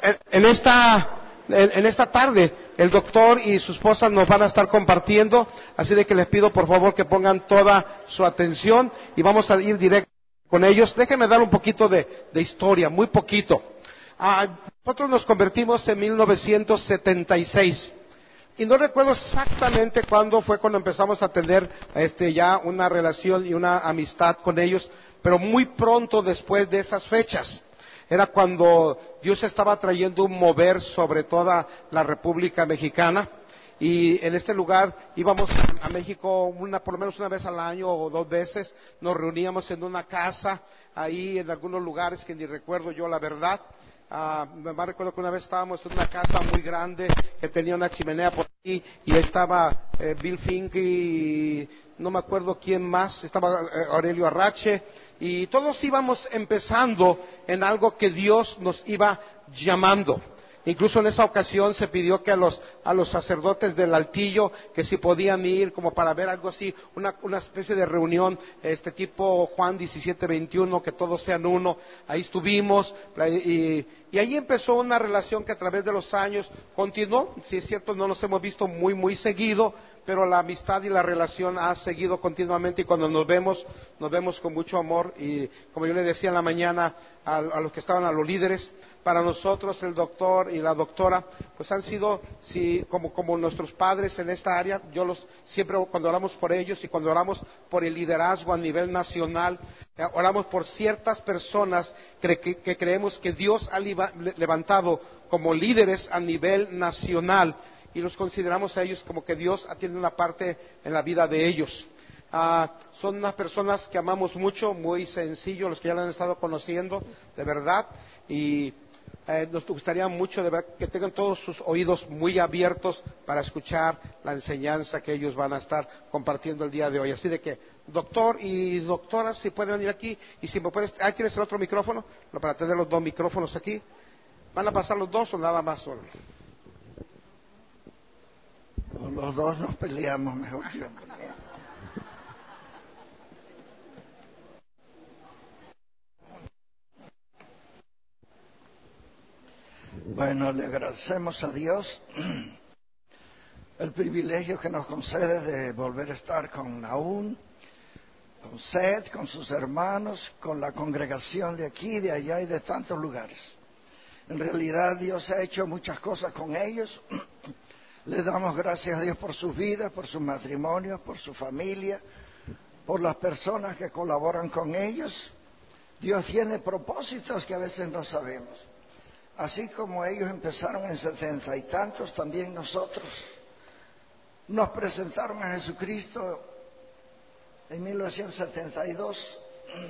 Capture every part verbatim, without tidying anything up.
en, en esta en, en esta tarde el doctor y su esposa nos van a estar compartiendo, así de que les pido por favor que pongan toda su atención y vamos a ir directo con ellos. Déjenme dar un poquito de, de historia, muy poquito. Ah, nosotros nos convertimos en mil novecientos setenta y seis. Y no recuerdo exactamente cuándo fue cuando empezamos a tener este, ya una relación y una amistad con ellos, pero muy pronto después de esas fechas. Era cuando Dios estaba trayendo un mover sobre toda la República Mexicana. Y en este lugar íbamos a México una, por lo menos una vez al año o dos veces. Nos reuníamos en una casa, ahí en algunos lugares que ni recuerdo yo la verdad. Ah, me más recuerdo que una vez estábamos en una casa muy grande que tenía una chimenea por ahí y estaba eh, Bill Fink y no me acuerdo quién más, estaba eh, Aurelio Arrache y todos íbamos empezando en algo que Dios nos iba llamando. Incluso en esa ocasión se pidió que a los, a los sacerdotes del Altillo, que si podían ir como para ver algo así, una, una especie de reunión, este tipo Juan diecisiete veintiuno, que todos sean uno. Ahí estuvimos y, y ahí empezó una relación que a través de los años continuó. Si es cierto, no nos hemos visto muy, muy seguido, pero la amistad y la relación ha seguido continuamente y cuando nos vemos, nos vemos con mucho amor y como yo le decía en la mañana a, a los que estaban, a los líderes, para nosotros el doctor y la doctora pues han sido sí, como, como nuestros padres en esta área. Yo los siempre cuando oramos por ellos y cuando oramos por el liderazgo a nivel nacional, eh, oramos por ciertas personas que, que, que creemos que Dios ha liba, levantado como líderes a nivel nacional y los consideramos a ellos como que Dios tiene una parte en la vida de ellos. Ah, son unas personas que amamos mucho, muy sencillos, los que ya lo han estado conociendo, de verdad, y eh, nos gustaría mucho de ver que tengan todos sus oídos muy abiertos para escuchar la enseñanza que ellos van a estar compartiendo el día de hoy. Así de que, doctor y doctora, si pueden venir aquí, y si me puedes, ahí tienes el otro micrófono, para tener los dos micrófonos aquí. ¿Van a pasar los dos o nada más solo? Los dos nos peleamos mejor. Bueno, le agradecemos a Dios el privilegio que nos concede de volver a estar con Naún, con Seth, con sus hermanos, con la congregación de aquí, de allá y de tantos lugares. En realidad Dios ha hecho muchas cosas con ellos. Le damos gracias a Dios por sus vidas, por sus matrimonios, por su familia, por las personas que colaboran con ellos. Dios tiene propósitos que a veces no sabemos. Así como ellos empezaron en setenta y tantos, también nosotros nos presentaron a Jesucristo en mil novecientos setenta y dos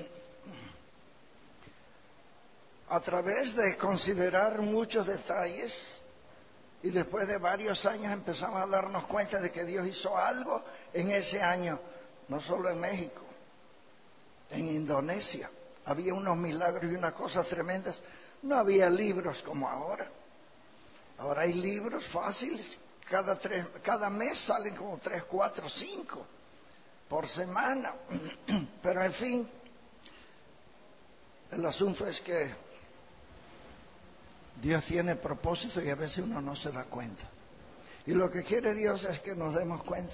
a través de considerar muchos detalles y después de varios años empezamos a darnos cuenta de que Dios hizo algo en ese año, no solo en México, en Indonesia. Había unos milagros y unas cosas tremendas. No había libros como ahora. Ahora hay libros fáciles. Cada, tres, cada mes salen como tres, cuatro, cinco por semana. Pero en fin, el asunto es que Dios tiene propósito y a veces uno no se da cuenta. Y lo que quiere Dios es que nos demos cuenta.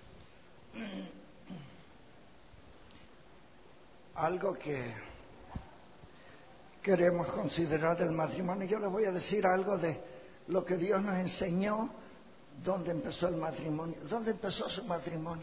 Algo que queremos considerar del matrimonio. Yo les voy a decir algo de lo que Dios nos enseñó, dónde empezó el matrimonio, dónde empezó su matrimonio.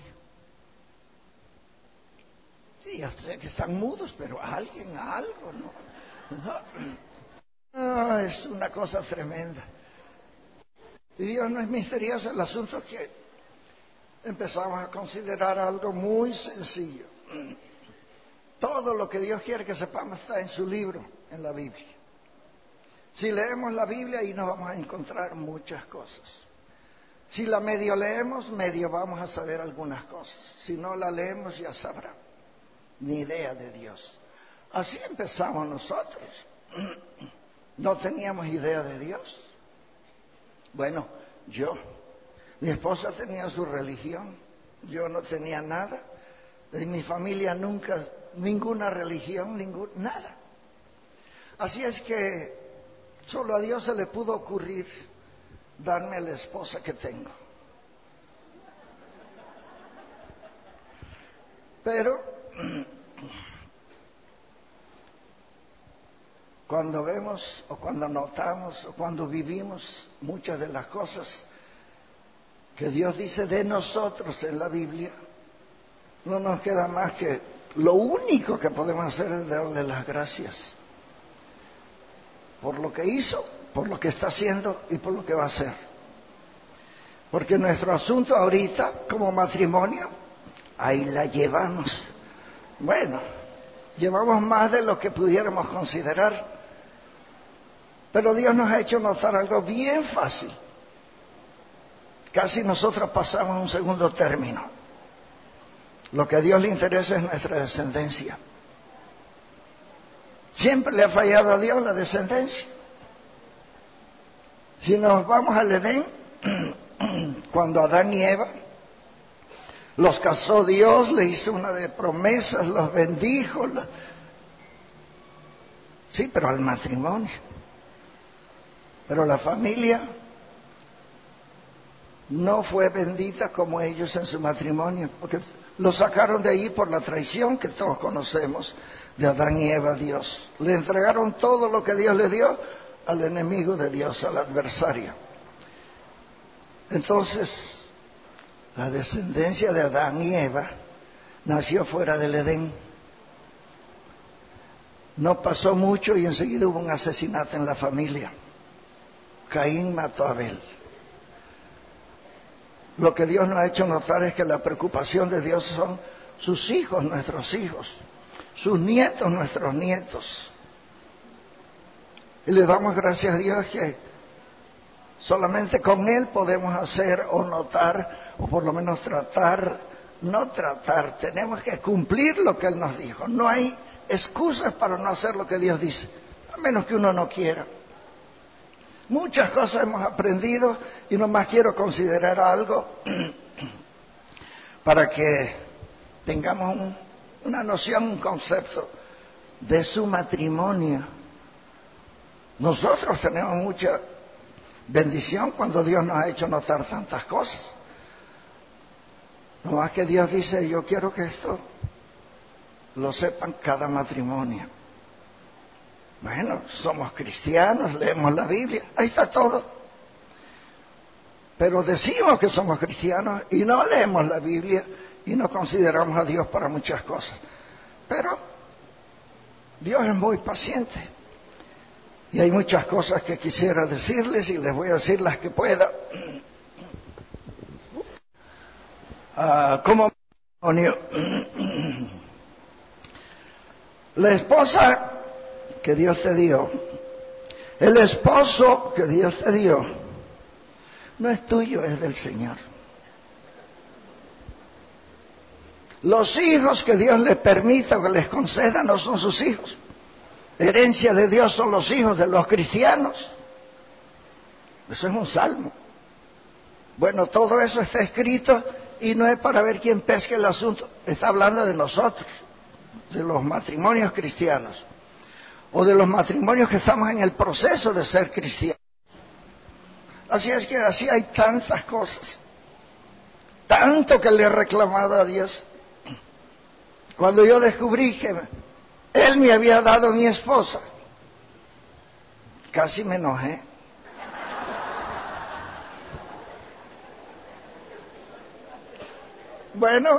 Sí, ya sé que están mudos, pero alguien, algo, ¿no? No, no, es una cosa tremenda. Y Dios no es misterioso, el asunto es que empezamos a considerar algo muy sencillo. Todo lo que Dios quiere que sepamos está en su libro, en la Biblia. Si leemos la Biblia, ahí nos vamos a encontrar muchas cosas. Si la medio leemos, medio vamos a saber algunas cosas. Si no la leemos, ya sabrá. Ni idea de Dios. Así empezamos nosotros. No teníamos idea de Dios. Bueno, yo. Mi esposa tenía su religión. Yo no tenía nada. En mi familia nunca, ninguna religión, ningún, nada. Así es que Solo a Dios se le pudo ocurrir darme la esposa que tengo. Pero cuando vemos o cuando notamos o cuando vivimos muchas de las cosas que Dios dice de nosotros en la Biblia, no nos queda más que lo único que podemos hacer es darle las gracias por lo que hizo, por lo que está haciendo y por lo que va a hacer. Porque nuestro asunto ahorita como matrimonio, ahí la llevamos. Bueno, llevamos más de lo que pudiéramos considerar, pero Dios nos ha hecho notar algo bien fácil. Casi nosotros pasamos a un segundo término. Lo que a Dios le interesa es nuestra descendencia. Siempre le ha fallado a Dios la descendencia. Si nos vamos al Edén, cuando Adán y Eva los casó Dios, le hizo una de promesas, los bendijo. Los... Sí, pero al matrimonio. Pero la familia no fue bendita como ellos en su matrimonio, porque lo sacaron de ahí por la traición que todos conocemos de Adán y Eva a Dios. Le entregaron todo lo que Dios le dio al enemigo de Dios, al adversario. Entonces, la descendencia de Adán y Eva nació fuera del Edén. No pasó mucho y enseguida hubo un asesinato en la familia. Caín mató a Abel. Lo que Dios nos ha hecho notar es que la preocupación de Dios son sus hijos, nuestros hijos, sus nietos, nuestros nietos. Y le damos gracias a Dios que solamente con Él podemos hacer o notar, o por lo menos tratar, no tratar, tenemos que cumplir lo que Él nos dijo. No hay excusas para no hacer lo que Dios dice, a menos que uno no quiera. Muchas cosas hemos aprendido y nomás quiero considerar algo para que tengamos un, una noción, un concepto de su matrimonio. Nosotros tenemos mucha bendición cuando Dios nos ha hecho notar tantas cosas. No más que Dios dice, yo quiero que esto lo sepan cada matrimonio. Bueno, somos cristianos, leemos la Biblia, ahí está todo. Pero decimos que somos cristianos y no leemos la Biblia y no consideramos a Dios para muchas cosas. Pero Dios es muy paciente. Y hay muchas cosas que quisiera decirles y les voy a decir las que pueda. Uh, como matrimonio, la esposa que Dios te dio, el esposo que Dios te dio, no es tuyo, es del Señor. Los hijos que Dios les permita o que les conceda no son sus hijos. Herencia de Dios son los hijos de los cristianos. Eso es un salmo. Bueno, todo eso está escrito y no es para ver quién pesca el asunto. Está hablando de nosotros, de los matrimonios cristianos, o de los matrimonios que estamos en el proceso de ser cristianos. Así es que así hay tantas cosas, tanto que le he reclamado a Dios. Cuando yo descubrí que Él me había dado mi esposa, casi me enojé. Bueno,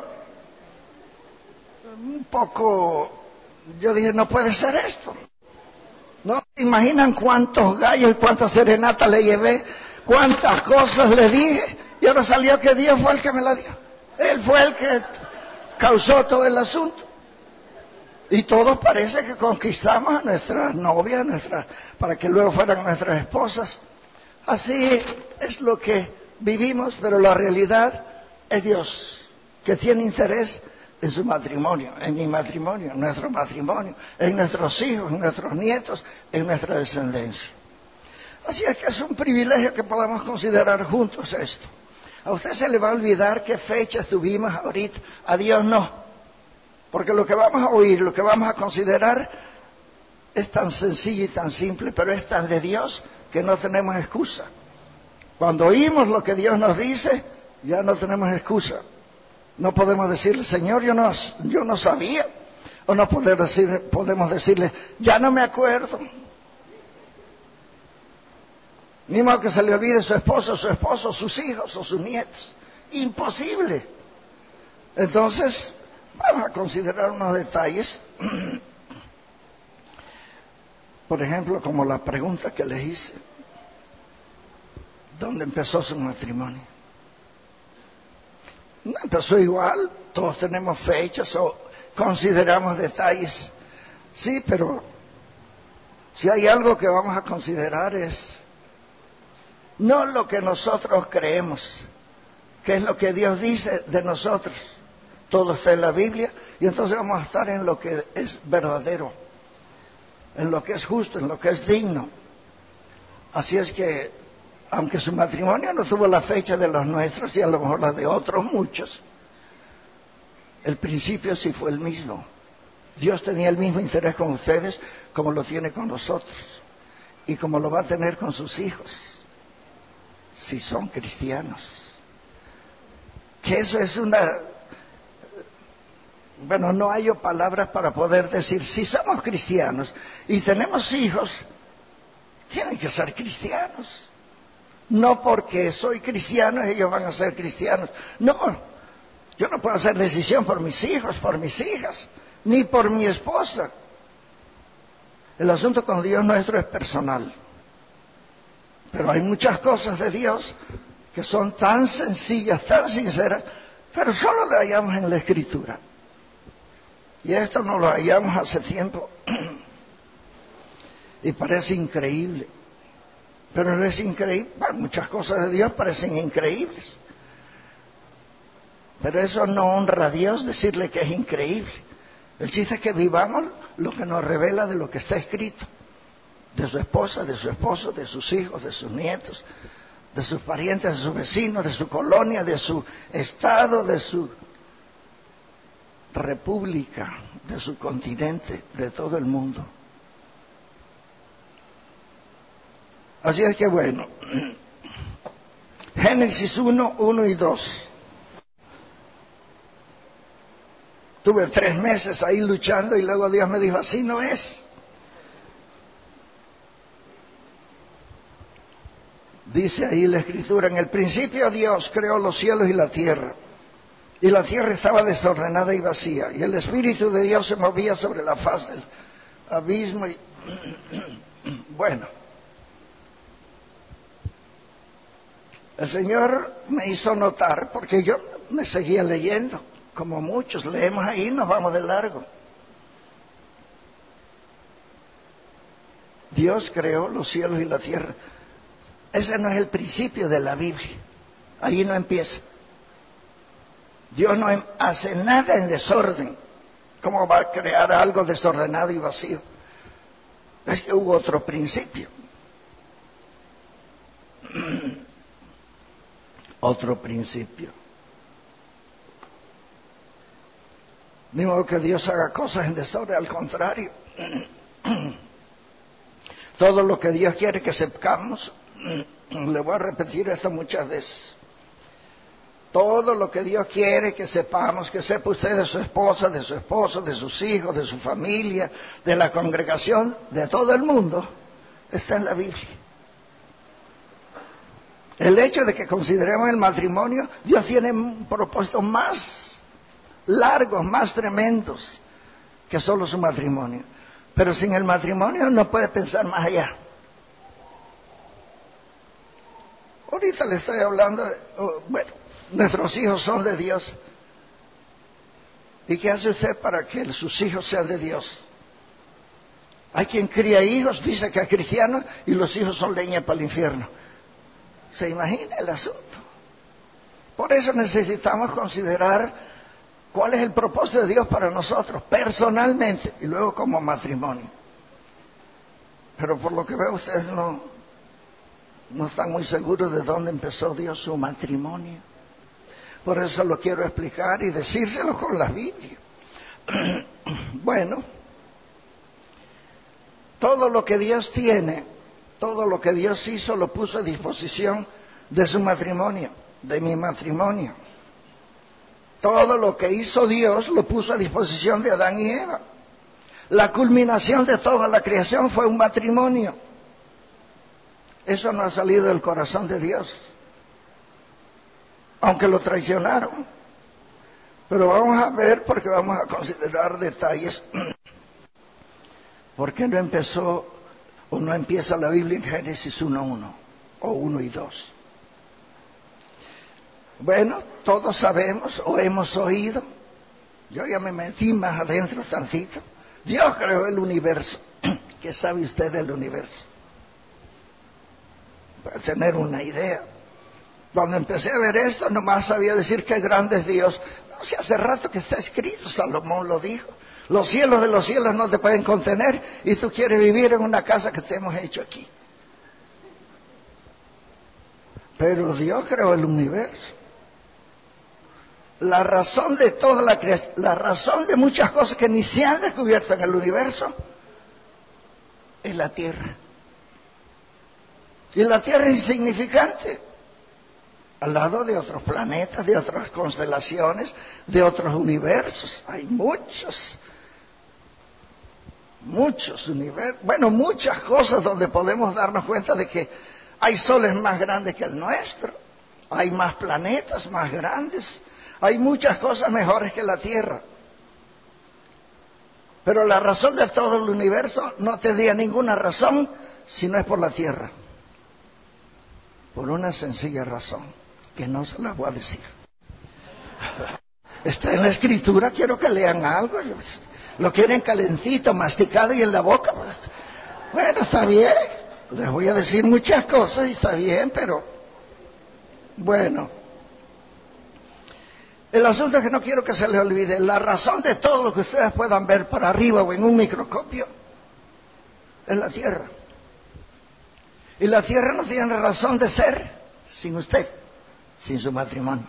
un poco, yo dije, no puede ser esto. ¿No se imaginan cuántos gallos y cuántas serenatas le llevé? Cuántas cosas le dije. Y ahora salió que Dios fue el que me la dio. Él fue el que causó todo el asunto. Y todos parece que conquistamos a nuestras novias, nuestras, para que luego fueran nuestras esposas. Así es lo que vivimos, pero la realidad es Dios, que tiene interés en su matrimonio, en mi matrimonio, en nuestro matrimonio, en nuestros hijos, en nuestros nietos, en nuestra descendencia. Así es que es un privilegio que podamos considerar juntos esto. A usted se le va a olvidar qué fecha estuvimos ahorita, a Dios no. Porque lo que vamos a oír, lo que vamos a considerar, es tan sencilla y tan simple, pero es tan de Dios que no tenemos excusa. Cuando oímos lo que Dios nos dice, ya no tenemos excusa. No podemos decirle, Señor, yo no, yo no sabía. O no poder decir, podemos decirle, ya no me acuerdo. Ni modo que se le olvide su esposo, su esposo, sus hijos o sus nietos. Imposible. Entonces, vamos a considerar unos detalles. Por ejemplo, como la pregunta que les hice. ¿Dónde empezó su matrimonio? No empezó igual. Todos tenemos fechas o consideramos detalles. Sí, pero si hay algo que vamos a considerar es no lo que nosotros creemos, que es lo que Dios dice de nosotros. Todo está en la Biblia y entonces vamos a estar en lo que es verdadero, en lo que es justo, en lo que es digno. Así es que, aunque su matrimonio no tuvo la fecha de los nuestros y a lo mejor la de otros muchos, el principio sí fue el mismo. Dios tenía el mismo interés con ustedes como lo tiene con nosotros y como lo va a tener con sus hijos, si son cristianos. Que eso es una... Bueno, no hay palabras para poder decir, si somos cristianos y tenemos hijos, tienen que ser cristianos. No porque soy cristiano ellos van a ser cristianos. No, yo no puedo hacer decisión por mis hijos, por mis hijas, ni por mi esposa. El asunto con Dios nuestro es personal. Pero hay muchas cosas de Dios que son tan sencillas, tan sinceras, pero solo las hallamos en la Escritura. Y esto no lo hallamos hace tiempo. Y parece increíble. Pero no es increíble. Bueno, muchas cosas de Dios parecen increíbles. Pero eso no honra a Dios decirle que es increíble. El chiste es que vivamos lo que nos revela de lo que está escrito. De su esposa, de su esposo, de sus hijos, de sus nietos, de sus parientes, de sus vecinos, de su colonia, de su estado, de su república, de su continente, de todo el mundo. Así es que bueno, Génesis uno, uno y dos. Tuve tres meses ahí luchando y luego Dios me dijo, así no es. Dice ahí la Escritura, en el principio Dios creó los cielos y la tierra. Y la tierra estaba desordenada y vacía. Y el Espíritu de Dios se movía sobre la faz del abismo. Y... bueno, el Señor me hizo notar, porque yo me seguía leyendo, como muchos leemos ahí y nos vamos de largo. Dios creó los cielos y la tierra. Ese no es el principio de la Biblia. Ahí no empieza. Dios no hace nada en desorden. ¿Cómo va a crear algo desordenado y vacío? Es que hubo otro principio. Otro principio. Ni modo que Dios haga cosas en desorden, al contrario. Todo lo que Dios quiere que sepamos, le voy a repetir esto muchas veces. Todo lo que Dios quiere que sepamos, que sepa usted de su esposa, de su esposo, de sus hijos, de su familia, de la congregación, de todo el mundo, está en la Biblia. El hecho de que consideremos el matrimonio, Dios tiene propósitos más largos, más tremendos que solo su matrimonio. Pero sin el matrimonio no puede pensar más allá. Ahorita le estoy hablando, de, oh, bueno, nuestros hijos son de Dios. ¿Y qué hace usted para que sus hijos sean de Dios? Hay quien cría hijos, dice que es cristiano, y los hijos son leña para el infierno. ¿Se imagina el asunto? Por eso necesitamos considerar cuál es el propósito de Dios para nosotros, personalmente, y luego como matrimonio. Pero por lo que veo, ustedes no, no están muy seguros de dónde empezó Dios su matrimonio. Por eso lo quiero explicar y decírselo con la Biblia. Bueno, Todo lo que Dios tiene, todo lo que Dios hizo, lo puso a disposición de su matrimonio, de mi matrimonio. Todo lo que hizo Dios lo puso a disposición de Adán y Eva. La culminación de toda la creación fue un matrimonio. Eso no ha salido del corazón de Dios, aunque lo traicionaron. Pero vamos a ver, porque vamos a considerar detalles. ¿Por qué no empezó o no empieza la Biblia en Génesis uno uno o uno y dos? Bueno, todos sabemos o hemos oído, yo ya me metí más adentro tantito, Dios creó el universo. ¿Qué sabe usted del universo? Puede tener una idea. Cuando empecé a ver esto, nomás sabía decir qué grande es Dios. No, si hace rato que está escrito, Salomón lo dijo. Los cielos de los cielos no te pueden contener y tú quieres vivir en una casa que te hemos hecho aquí. Pero Dios creó el universo. La razón de toda la creación, la razón de muchas cosas que ni se han descubierto en el universo, es la Tierra. Y la Tierra es insignificante al lado de otros planetas, de otras constelaciones, de otros universos. Hay muchos, muchos universos, bueno, muchas cosas donde podemos darnos cuenta de que hay soles más grandes que el nuestro, hay más planetas más grandes, hay muchas cosas mejores que la Tierra. Pero la razón de todo el universo no tendría ninguna razón si no es por la Tierra. Por una sencilla razón, que no se la voy a decir. Está en la Escritura, quiero que lean algo. Lo quieren calentito, masticado y en la boca. Bueno, está bien. Les voy a decir muchas cosas y está bien, pero bueno. El asunto es que no quiero que se les olvide. La razón de todo lo que ustedes puedan ver por arriba o en un microscopio es la Tierra. Y la Tierra no tiene razón de ser sin usted, sin su matrimonio.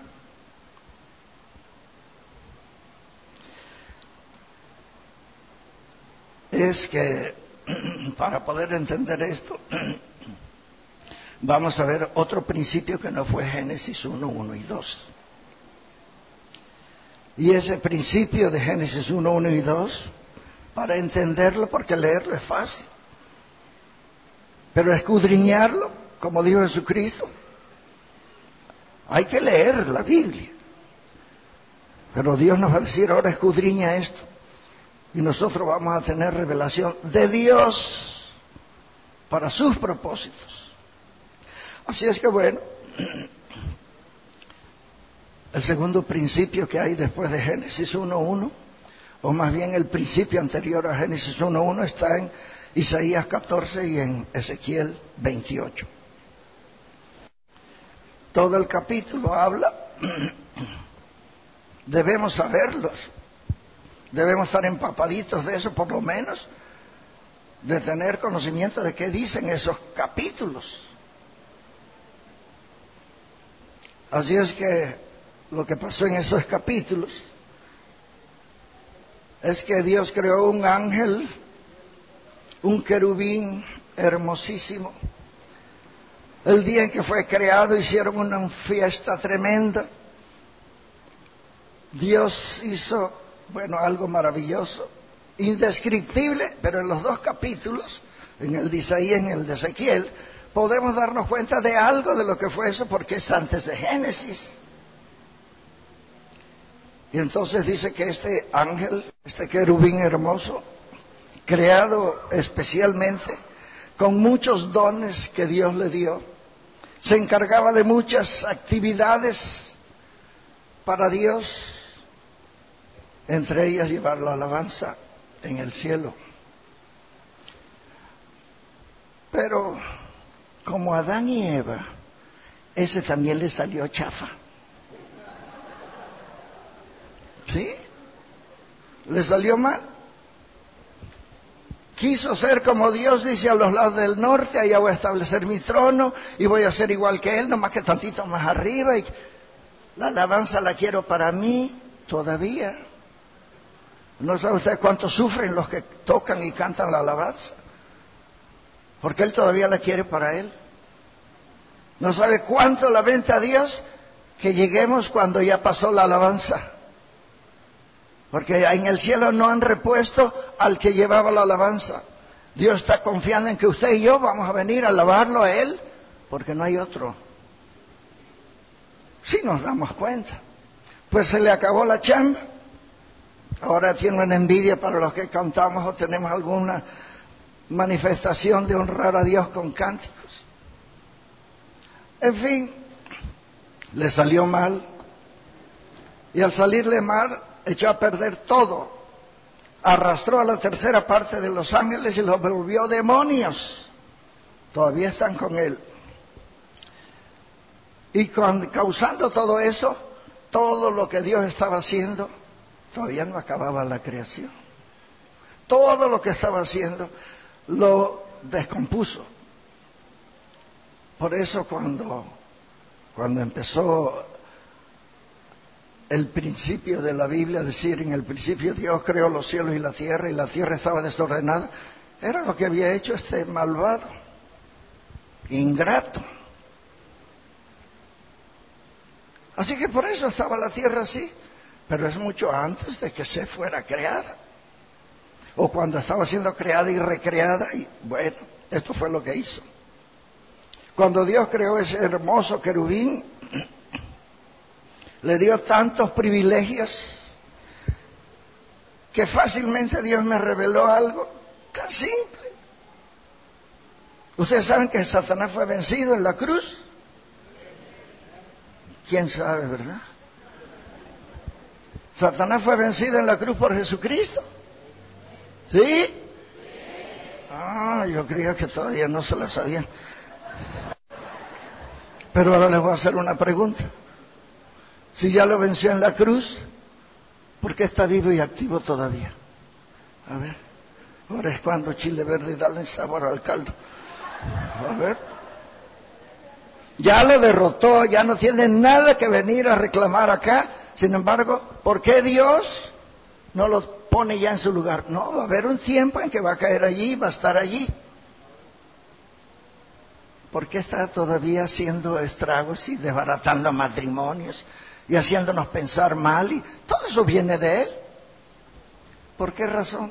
Es que para poder entender esto, vamos a ver otro principio que no fue Génesis uno, uno y dos. Y ese principio de Génesis uno, uno y dos, para entenderlo, porque leerlo es fácil, pero escudriñarlo, como dijo Jesucristo, hay que leer la Biblia. Pero Dios nos va a decir, ahora escudriña esto. Y nosotros vamos a tener revelación de Dios para sus propósitos. Así es que bueno, el segundo principio que hay después de Génesis uno uno, o más bien el principio anterior a Génesis uno uno, está en Isaías catorce y en Ezequiel veintiocho. Todo el capítulo habla, debemos saberlos, debemos estar empapaditos de eso, por lo menos, de tener conocimiento de qué dicen esos capítulos. Así es que lo que pasó en esos capítulos es que Dios creó un ángel, un querubín hermosísimo. El día en que fue creado hicieron una fiesta tremenda. Dios hizo, bueno, algo maravilloso, indescriptible, pero en los dos capítulos, en el de Isaías y en el de Ezequiel, podemos darnos cuenta de algo de lo que fue eso, porque es antes de Génesis. Y entonces dice que este ángel, este querubín hermoso, creado especialmente con muchos dones que Dios le dio, se encargaba de muchas actividades para Dios, entre ellas llevar la alabanza en el cielo. Pero como Adán y Eva, ese también le salió chafa. ¿Sí? Le salió mal. Quiso ser como Dios, dice, a los lados del norte, allá voy a establecer mi trono y voy a ser igual que Él, nomás que tantito más arriba, y la alabanza la quiero para mí todavía. ¿No sabe usted cuánto sufren los que tocan y cantan la alabanza? porque Él todavía la quiere para Él. No sabe cuánto lamenta a Dios que lleguemos cuando ya pasó la alabanza. Porque en el cielo no han repuesto al que llevaba la alabanza. Dios está confiando en que usted y yo vamos a venir a alabarlo a Él, porque no hay otro. Si nos damos cuenta. Pues se le acabó la chamba. Ahora tienen envidia para los que cantamos o tenemos alguna manifestación de honrar a Dios con cánticos. En fin, le salió mal. Y al salirle mal, echó a perder todo. Arrastró a la tercera parte de los ángeles y los volvió demonios. Todavía están con él. Y con, causando todo eso, todo lo que Dios estaba haciendo, todavía no acababa la creación. Todo lo que estaba haciendo lo descompuso. Por eso cuando, cuando empezó el principio de la Biblia, decir, en el principio Dios creó los cielos y la tierra, y la tierra estaba desordenada, era lo que había hecho este malvado, ingrato. Así que por eso estaba la tierra así, pero es mucho antes de que se fuera creada, o cuando estaba siendo creada y recreada, y bueno, esto fue lo que hizo. Cuando Dios creó ese hermoso querubín, le dio tantos privilegios que fácilmente Dios me reveló algo tan simple. Ustedes saben que Satanás fue vencido en la cruz. ¿Quién sabe, verdad? Satanás fue vencido en la cruz por Jesucristo. ¿Sí? Ah, yo creía que todavía no se la sabían. Pero ahora les voy a hacer una pregunta. Si ya lo venció en la cruz, ¿por qué está vivo y activo todavía? A ver, ahora es cuando chile verde y darle sabor al caldo. A ver. Ya lo derrotó, ya no tiene nada que venir a reclamar acá. Sin embargo, ¿por qué Dios no lo pone ya en su lugar? No, va a haber un tiempo en que va a caer allí, va a estar allí. ¿Por qué está todavía haciendo estragos y desbaratando matrimonios y haciéndonos pensar mal? Y todo eso viene de Él. ¿Por qué razón?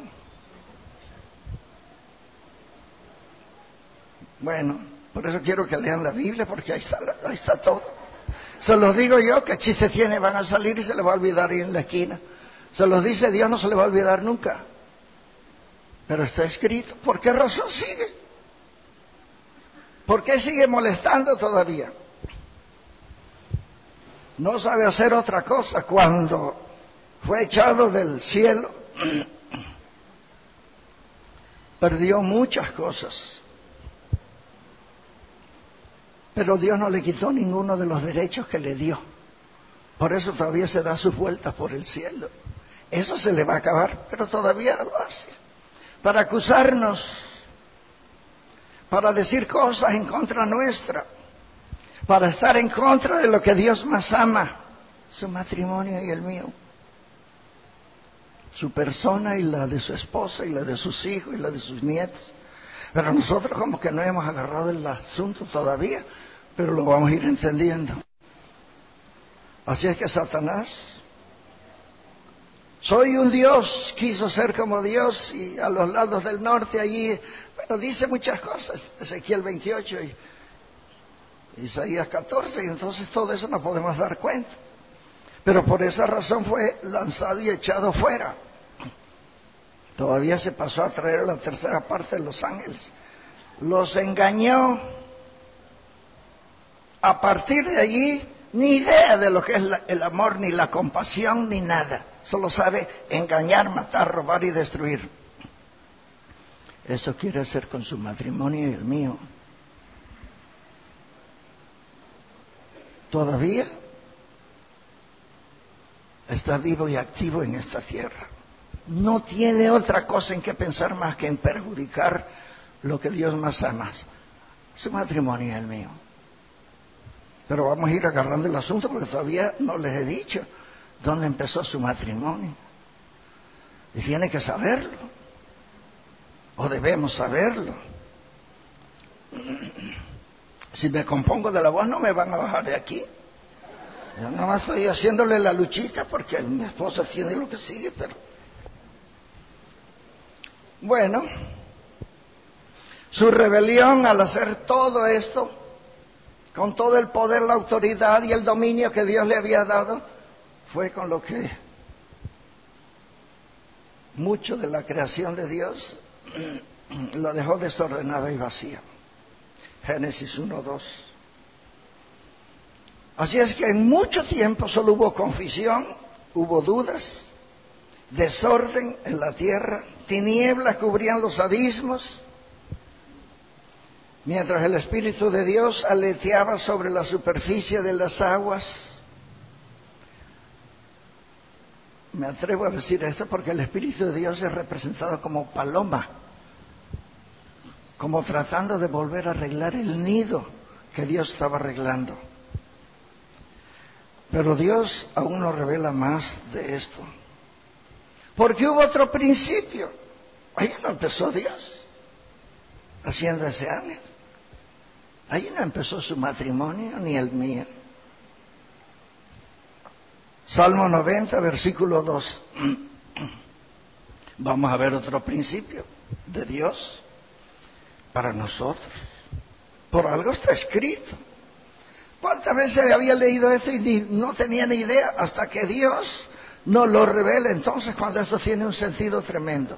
Bueno, por eso quiero que lean la Biblia, porque ahí está, ahí está todo. Se los digo yo, que chiste tiene, van a salir y se les va a olvidar ahí en la esquina. Se los dice Dios, no se les va a olvidar nunca. Pero está escrito. ¿Por qué razón sigue? ¿Por qué sigue molestando todavía? No sabe hacer otra cosa. Cuando fue echado del cielo, perdió muchas cosas. Pero Dios no le quitó ninguno de los derechos que le dio. Por eso todavía se da sus vueltas por el cielo. Eso se le va a acabar, pero todavía lo hace. Para acusarnos, para decir cosas en contra nuestra, para estar en contra de lo que Dios más ama, su matrimonio y el mío, su persona y la de su esposa y la de sus hijos y la de sus nietos. Pero nosotros como que no hemos agarrado el asunto todavía, pero lo vamos a ir entendiendo. Así es que Satanás, soy un Dios, quiso ser como Dios, y a los lados del norte allí, bueno, dice muchas cosas, Ezequiel veintiocho y Isaías catorce, y entonces todo eso no podemos dar cuenta. Pero por esa razón fue lanzado y echado fuera. Todavía se pasó a traer la tercera parte de los ángeles. Los engañó. A partir de allí, ni idea de lo que es la, el amor, ni la compasión, ni nada. Solo sabe engañar, matar, robar y destruir. Eso quiere hacer con su matrimonio y el mío. Todavía está vivo y activo en esta tierra. No tiene otra cosa en que pensar más que en perjudicar lo que Dios más ama, su matrimonio y el mío. Pero vamos a ir agarrando el asunto porque todavía no les he dicho dónde empezó su matrimonio. Y tiene que saberlo, o debemos saberlo. Si me compongo de la voz no me van a bajar de aquí. Yo nada más estoy haciéndole la luchita porque mi esposa tiene lo que sigue, pero... Bueno, su rebelión al hacer todo esto, con todo el poder, la autoridad y el dominio que Dios le había dado, fue con lo que mucho de la creación de Dios lo dejó desordenada y vacía. Génesis uno dos. Así es que en mucho tiempo solo hubo confusión, hubo dudas, desorden en la tierra, tinieblas cubrían los abismos, mientras el Espíritu de Dios aleteaba sobre la superficie de las aguas. Me atrevo a decir esto porque el Espíritu de Dios es representado como paloma, como tratando de volver a arreglar el nido que Dios estaba arreglando. Pero Dios aún nos revela más de esto. Porque hubo otro principio. Ahí no empezó Dios haciendo ese ángel. Ahí no empezó su matrimonio ni el mío. Salmo noventa, versículo dos. Vamos a ver otro principio de Dios para nosotros. Por algo está escrito. ¿Cuántas veces había leído esto y ni, no tenía ni idea hasta que Dios nos lo revela? Entonces, cuando esto tiene un sentido tremendo.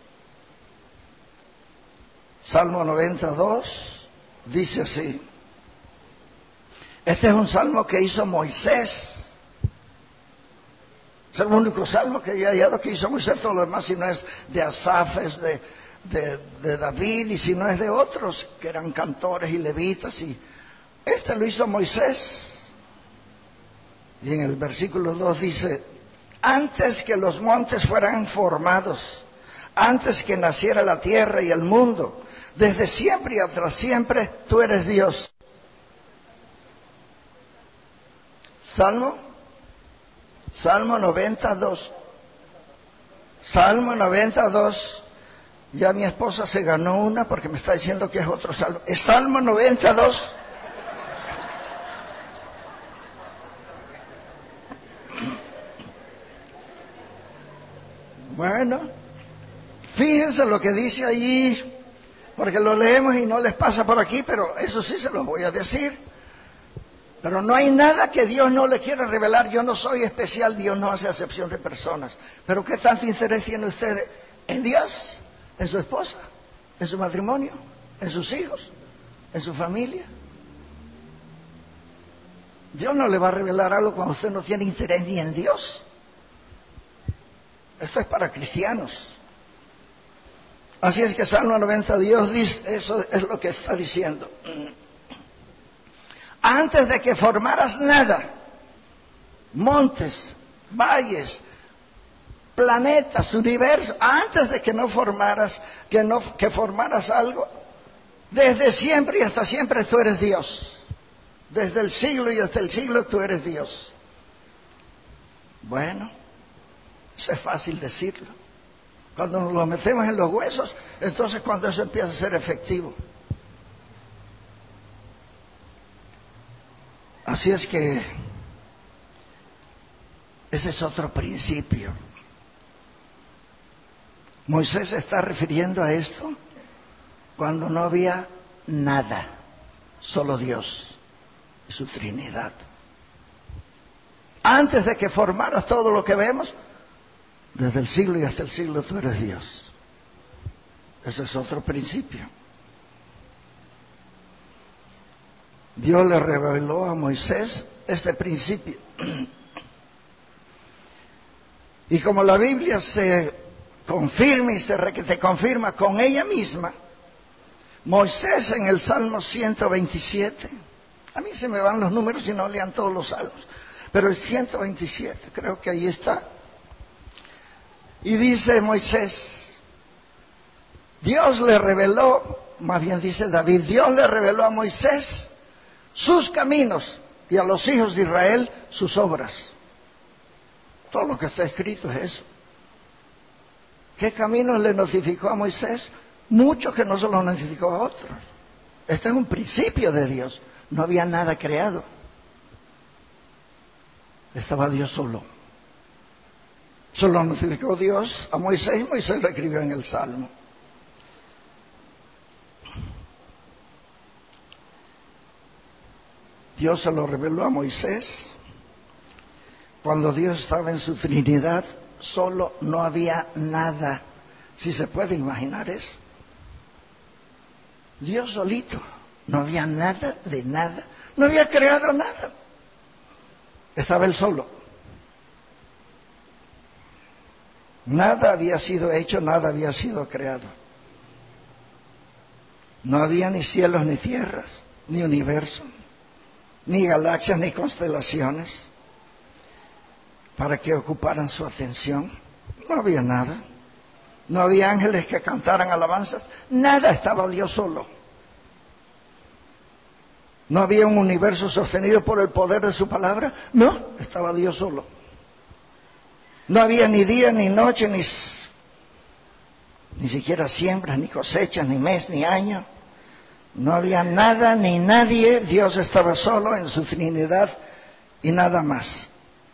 Salmo noventa dos dice así. Este es un salmo que hizo Moisés. Es el único salmo que yo he hallado que hizo Moisés. Todo lo demás, si no es de Asaf, es de, de, de David, y si no es de otros que eran cantores y levitas, y este lo hizo Moisés. Y en el versículo dos dice: antes que los montes fueran formados, antes que naciera la tierra y el mundo, desde siempre y hasta siempre, tú eres Dios. Salmo, Salmo noventa dos. Salmo noventa dos. Ya mi esposa se ganó una porque me está diciendo que es otro salmo. Es Salmo noventa dos. Bueno, fíjense lo que dice allí, porque lo leemos y no les pasa por aquí, pero eso sí se los voy a decir. Pero no hay nada que Dios no le quiera revelar. Yo no soy especial, Dios no hace acepción de personas. Pero ¿qué tanto interés tiene usted en Dios, en su esposa, en su matrimonio, en sus hijos, en su familia? Dios no le va a revelar algo cuando usted no tiene interés ni en Dios. Esto es para cristianos. Así es que Salmo noventa, Dios dice, eso es lo que está diciendo. Antes de que formaras nada, montes, valles, planetas, universo, antes de que no formaras, que no que formaras algo, desde siempre y hasta siempre tú eres Dios. Desde el siglo y hasta el siglo tú eres Dios. Bueno, eso es fácil decirlo. Cuando nos lo metemos en los huesos, entonces cuando eso empieza a ser efectivo. Así es que ese es otro principio. Moisés se está refiriendo a esto cuando no había nada, solo Dios y su Trinidad. Antes de que formaras todo lo que vemos, desde el siglo y hasta el siglo tú eres Dios. Ese es otro principio. Dios le reveló a Moisés este principio. Y como la Biblia se confirma y se te confirma con ella misma, Moisés en el Salmo ciento veintisiete, a mí se me van los números y no lean todos los salmos, pero el ciento veintisiete, creo que ahí está. Y dice Moisés, Dios le reveló, más bien dice David, Dios le reveló a Moisés sus caminos y a los hijos de Israel sus obras. Todo lo que está escrito es eso. ¿Qué caminos le notificó a Moisés? Muchos que no se los notificó a otros. Este es un principio de Dios. No había nada creado. Estaba Dios solo. Solo notificó Dios a Moisés y Moisés lo escribió en el Salmo. Dios se lo reveló a Moisés. Cuando Dios estaba en su Trinidad, solo, no había nada. Si se puede imaginar eso. Dios solito. No había nada de nada. No había creado nada. Estaba Él solo. Nada había sido hecho, nada había sido creado. No había ni cielos ni tierras, ni universo, ni galaxias, ni constelaciones para que ocuparan su atención. No había nada. No había ángeles que cantaran alabanzas. Nada, estaba Dios solo. No había un universo sostenido por el poder de su palabra. No, estaba Dios solo. No había ni día, ni noche, ni, ni siquiera siembras, ni cosechas, ni mes, ni año. No había nada ni nadie. Dios estaba solo en su Trinidad y nada más.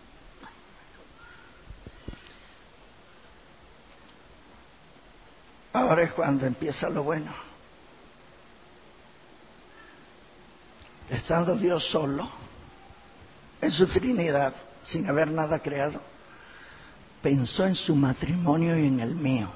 Ahora es cuando empieza lo bueno. Estando Dios solo en su Trinidad, sin haber nada creado, pensó en su matrimonio y en el mío.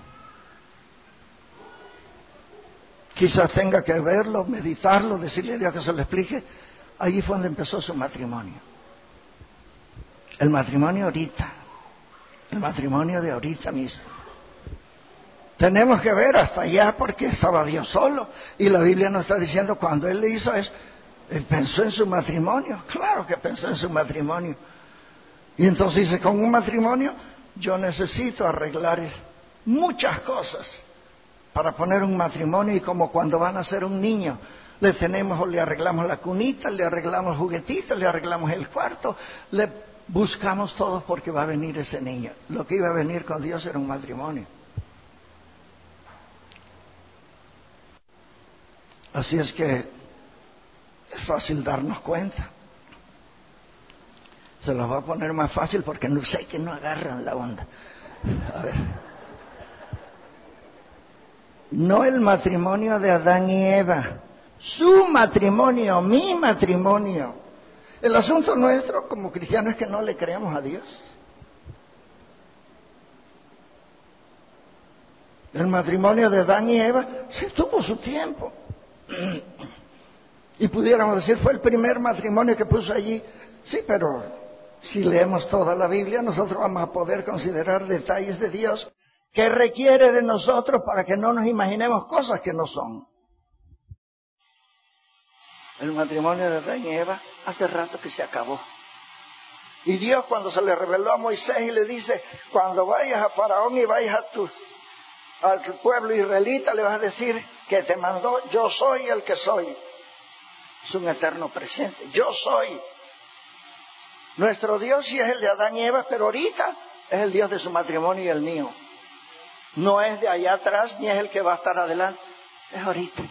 Quizás tenga que verlo, meditarlo, decirle a Dios que se lo explique. Allí fue donde empezó su matrimonio. El matrimonio ahorita. El matrimonio de ahorita mismo. Tenemos que ver hasta allá porque estaba Dios solo. Y la Biblia nos está diciendo cuando Él le hizo eso, Él pensó en su matrimonio. Claro que pensó en su matrimonio. Y entonces dice, con un matrimonio yo necesito arreglar muchas cosas para poner un matrimonio. Y como cuando van a hacer un niño, le tenemos o le arreglamos la cunita, le arreglamos juguetitos, le arreglamos el cuarto, le buscamos todos porque va a venir ese niño. Lo que iba a venir con Dios era un matrimonio. Así es que es fácil darnos cuenta. Se los va a poner más fácil porque no sé que no agarran la onda. A ver. No el matrimonio de Adán y Eva, su matrimonio, mi matrimonio. El asunto nuestro como cristianos es que no le creemos a Dios. El matrimonio de Adán y Eva sí tuvo su tiempo. Y pudiéramos decir, fue el primer matrimonio que puso allí. Sí, pero si leemos toda la Biblia, nosotros vamos a poder considerar detalles de Dios que requiere de nosotros para que no nos imaginemos cosas que no son. El matrimonio de Adán y Eva hace rato que se acabó. Y Dios cuando se le reveló a Moisés y le dice, cuando vayas a Faraón y vayas a tu, al pueblo israelita, le vas a decir que te mandó, yo soy el que soy. Es un eterno presente. Yo soy. Nuestro Dios sí es el de Adán y Eva, pero ahorita es el Dios de su matrimonio y el mío. No es de allá atrás, ni es el que va a estar adelante. Es ahorita.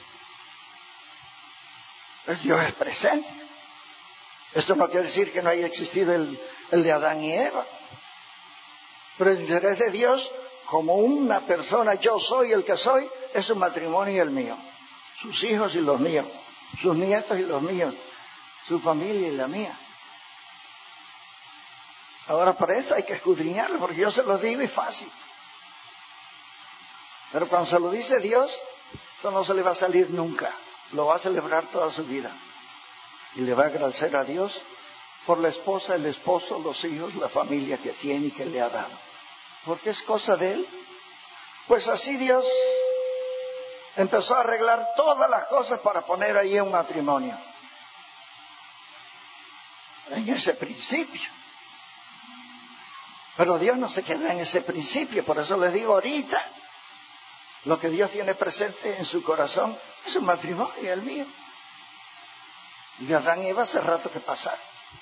El Dios es presente. Esto no quiere decir que no haya existido el, el de Adán y Eva. Pero el interés de Dios, como una persona, yo soy el que soy, es su matrimonio y el mío. Sus hijos y los míos. Sus nietos y los míos. Su familia y la mía. Ahora para eso hay que escudriñarlo, porque yo se lo digo y fácil. Pero cuando se lo dice Dios, esto no se le va a salir nunca. Lo va a celebrar toda su vida. Y le va a agradecer a Dios por la esposa, el esposo, los hijos, la familia que tiene y que le ha dado. Porque es cosa de Él. Pues así Dios empezó a arreglar todas las cosas para poner ahí un matrimonio. En ese principio. Pero Dios no se queda en ese principio. Por eso les digo ahorita, lo que Dios tiene presente en su corazón es un matrimonio y el mío. Y de Adán y Eva hace rato que pasaron.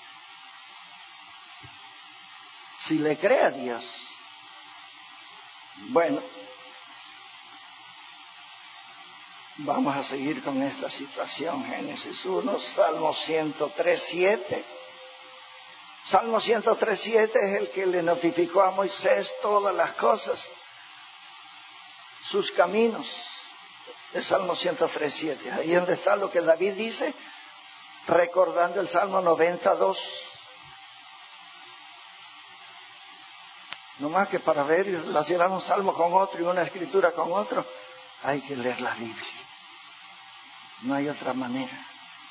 Si le cree a Dios, bueno, Vamos a seguir con esta situación. Génesis uno, Salmo ciento tres, siete. Salmo ciento tres, siete es el que le notificó a Moisés todas las cosas, sus caminos. El Salmo ciento tres, siete. Ahí donde está lo que David dice, recordando el Salmo noventa y dos. No más que para ver y relacionar un salmo con otro y una escritura con otro, hay que leer la Biblia. No hay otra manera.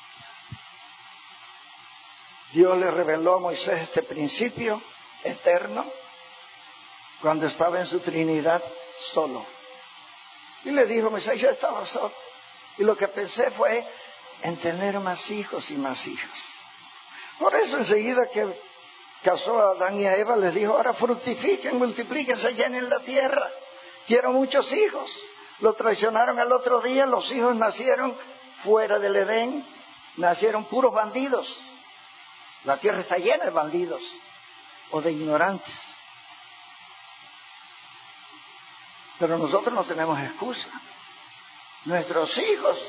Dios le reveló a Moisés este principio eterno cuando estaba en su Trinidad solo. Y le dijo, Moisés, yo estaba solo. Y lo que pensé fue en tener más hijos y más hijas. Por eso enseguida que casó a Adán y a Eva, les dijo, ahora fructifiquen, multiplíquense, llenen la tierra. Quiero muchos hijos. Lo traicionaron al otro día, los hijos nacieron fuera del Edén, nacieron puros bandidos. La tierra está llena de bandidos o de ignorantes. Pero nosotros no tenemos excusa. Nuestros hijos,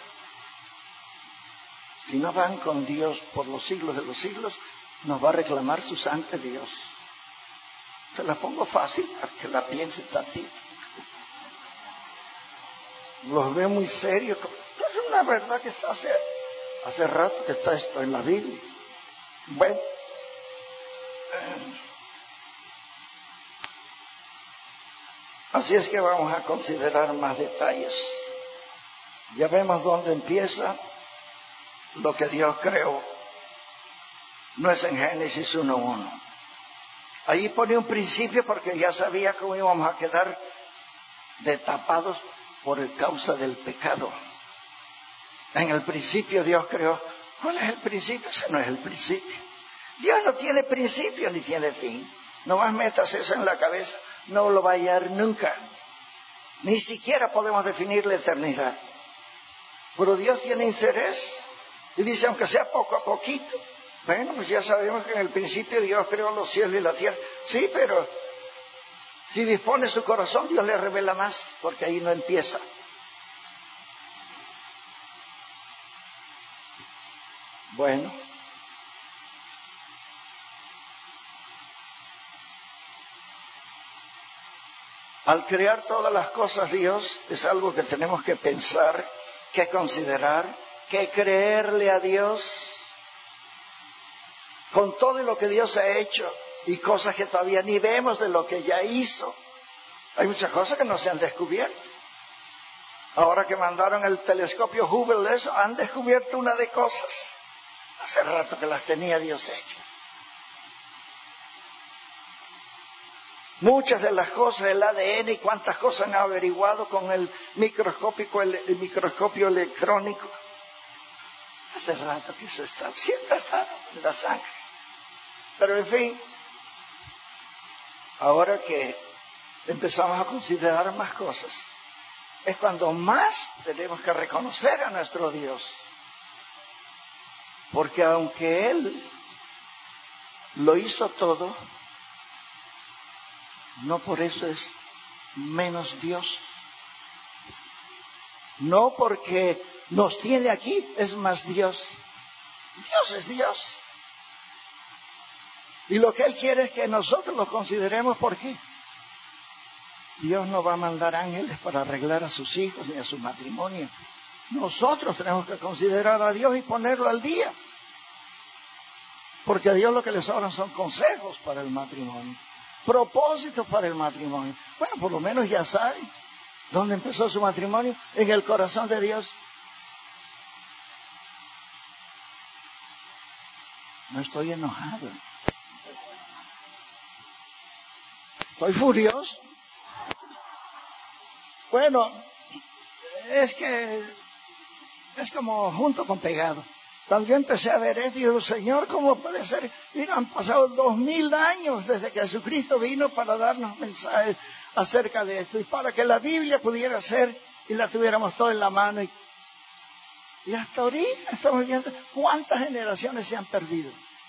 si no van con Dios por los siglos de los siglos, nos va a reclamar su sangre Dios. Te la pongo fácil para que la piensen tantito. Los veo muy serios. Es una verdad que está hace, hace rato que está esto en la Biblia. Bueno, así es que vamos a considerar más detalles. Ya vemos dónde empieza lo que Dios creó. No es en Génesis uno uno. Ahí pone un principio porque ya sabía cómo íbamos a quedar destapados por causa del pecado. En el principio Dios creó. ¿Cuál es el principio? Ese no es el principio. Dios no tiene principio ni tiene fin. No más metas eso en la cabeza, no lo va a hallar nunca. Ni siquiera podemos definir la eternidad. Pero Dios tiene interés y dice, aunque sea poco a poquito. Bueno, pues ya sabemos que en el principio Dios creó los cielos y la tierra. Sí, pero si dispone su corazón, Dios le revela más, porque ahí no empieza. Bueno, al crear todas las cosas Dios es algo que tenemos que pensar, que considerar, que creerle a Dios con todo lo que Dios ha hecho y cosas que todavía ni vemos de lo que ya hizo. Hay muchas cosas que no se han descubierto. Ahora que mandaron el telescopio Hubble, eso, han descubierto una de cosas. Hace rato que las tenía Dios hechas. Muchas de las cosas, el A D N y cuántas cosas han averiguado con el microscópico, el, el microscopio electrónico. Hace rato que eso está, siempre ha estado en la sangre. Pero en fin, ahora que empezamos a considerar más cosas, es cuando más tenemos que reconocer a nuestro Dios. Porque aunque Él lo hizo todo, no por eso es menos Dios. No porque nos tiene aquí es más Dios. Dios es Dios. Y lo que Él quiere es que nosotros lo consideremos. ¿Por qué? Dios no va a mandar ángeles para arreglar a sus hijos ni a su matrimonio. Nosotros tenemos que considerar a Dios y ponerlo al día. Porque a Dios lo que le sobran son consejos para el matrimonio, propósitos para el matrimonio. Bueno, por lo menos ya saben dónde empezó su matrimonio, en el corazón de Dios. No estoy enojado. Estoy furioso. Bueno, es que es como junto con pegado. Cuando yo empecé a ver esto, digo, Señor, ¿cómo puede ser? Mira, han pasado dos mil años desde que Jesucristo vino para darnos mensajes acerca de esto y para que la Biblia pudiera ser y la tuviéramos toda en la mano. Y, y hasta ahorita estamos viendo cuántas generaciones se han perdido.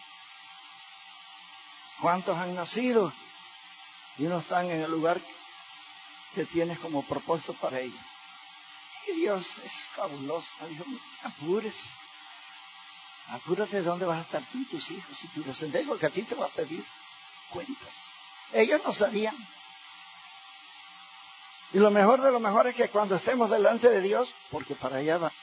¿Cuántos han nacido? Y no están en el lugar que tienes como propósito para ellos. Y Dios es fabuloso. Me dijo, no te apures. Apúrate de dónde vas a estar tú y tus hijos y tu descendencia, porque a ti te va a pedir cuentas. Ellos no sabían. Y lo mejor de lo mejor es que cuando estemos delante de Dios, porque para allá vamos,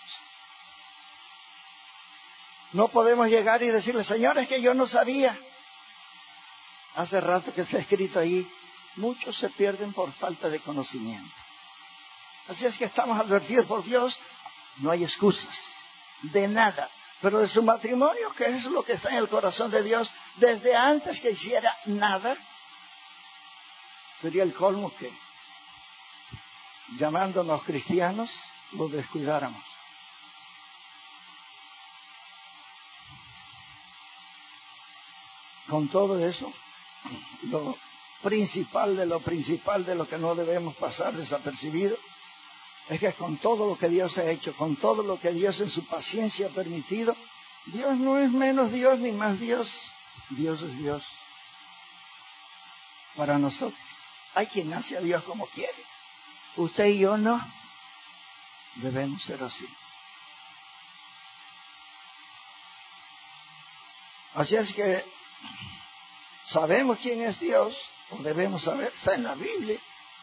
no podemos llegar y decirle, Señor, es que yo no sabía. Hace rato que está escrito ahí, muchos se pierden por falta de conocimiento. Así es que estamos advertidos por Dios, no hay excusas, de nada. Pero de su matrimonio, que es lo que está en el corazón de Dios, desde antes que hiciera nada, sería el colmo que, llamándonos cristianos, lo descuidáramos. Con todo eso, lo principal de lo principal de lo que no debemos pasar desapercibido, es que con todo lo que Dios ha hecho, con todo lo que Dios en su paciencia ha permitido, Dios no es menos Dios ni más Dios. Dios es Dios. Para nosotros, hay quien hace a Dios como quiere. Usted y yo no. Debemos ser así. Así es que sabemos quién es Dios, o debemos saber, está en la Biblia.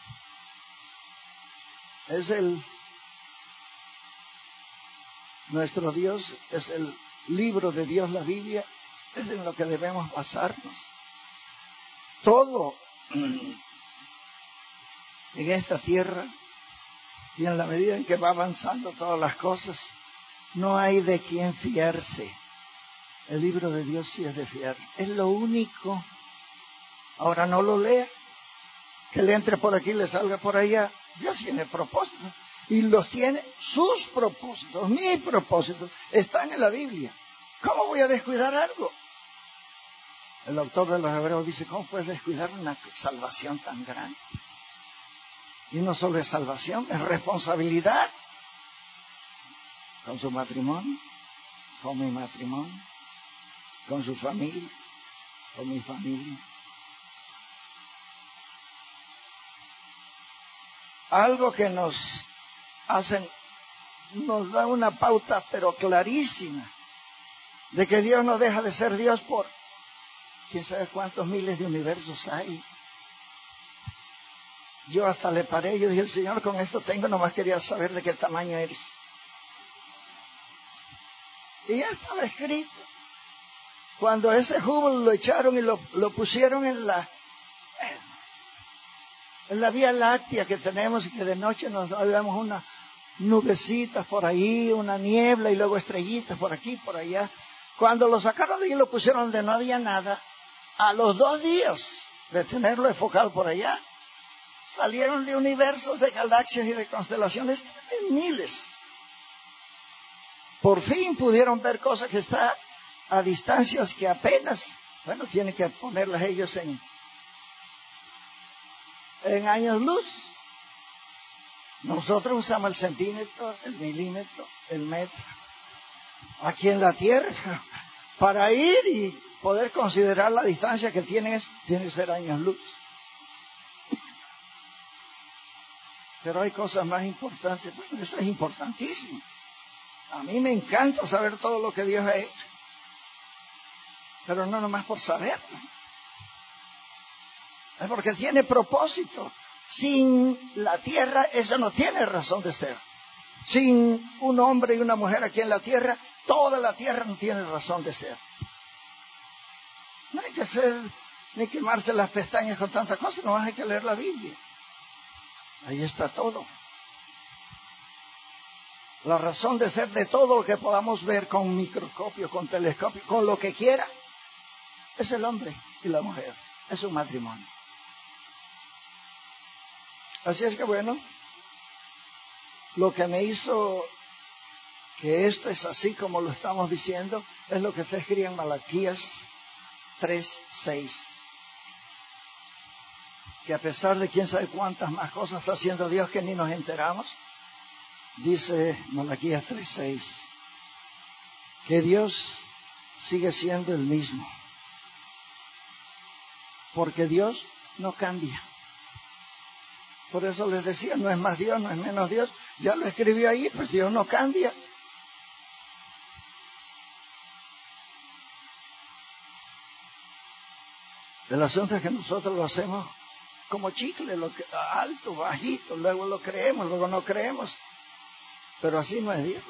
Es el, nuestro Dios, es el libro de Dios, la Biblia, es en lo que debemos basarnos. Todo en esta tierra, y en la medida en que va avanzando todas las cosas, no hay de quién fiarse. El libro de Dios sí es de fiar, es lo único. Ahora no lo lea, que le entre por aquí y le salga por allá. Dios tiene propósitos, y los tiene, sus propósitos, mis propósitos, están en la Biblia. ¿Cómo voy a descuidar algo? El autor de los Hebreos dice, ¿cómo puedes descuidar una salvación tan grande? Y no solo es salvación, es responsabilidad. Con su matrimonio, con mi matrimonio, con su familia, con mi familia. Algo que nos hacen, nos da una pauta pero clarísima de que Dios no deja de ser Dios por quién sabe cuántos miles de universos hay. Yo hasta le paré, yo dije, el Señor, con esto tengo, nomás quería saber de qué tamaño eres. Y ya estaba escrito. Cuando ese Hubble lo echaron y lo, lo pusieron en la en la Vía Láctea que tenemos, y que de noche nos vemos unas nubecitas por ahí, una niebla y luego estrellitas por aquí, por allá. Cuando lo sacaron de ahí y lo pusieron donde no había nada, a los dos días de tenerlo enfocado por allá, salieron de universos, de galaxias y de constelaciones en miles. Por fin pudieron ver cosas que están a distancias que apenas, bueno, tienen que ponerlas ellos en, en años luz. Nosotros usamos el centímetro, el milímetro, el metro. Aquí en la Tierra, para ir y poder considerar la distancia que tiene, es, tiene que ser años luz. Pero hay cosas más importantes. Bueno, eso es importantísimo. A mí me encanta saber todo lo que Dios ha hecho. Pero no nomás por saberlo. Es porque tiene propósito. Sin la tierra, eso no tiene razón de ser. Sin un hombre y una mujer aquí en la tierra, toda la tierra no tiene razón de ser. No hay que ser, ni quemarse las pestañas con tantas cosas, no hay que leer la Biblia. Ahí está todo. La razón de ser de todo lo que podamos ver con microscopio, con telescopio, con lo que quiera, es el hombre y la mujer, es un matrimonio. Así es que bueno, lo que me hizo que esto es así como lo estamos diciendo, es lo que se escribe en Malaquías tres, seis. Que a pesar de quién sabe cuántas más cosas está haciendo Dios que ni nos enteramos, dice Malaquías tres, seis, que Dios sigue siendo el mismo. Porque Dios no cambia. Por eso les decía, no es más Dios, no es menos Dios. Ya lo escribió ahí, pues Dios no cambia. El asunto es que nosotros lo hacemos como chicle, lo que, alto, bajito, luego lo creemos, luego no creemos. Pero así no es Dios.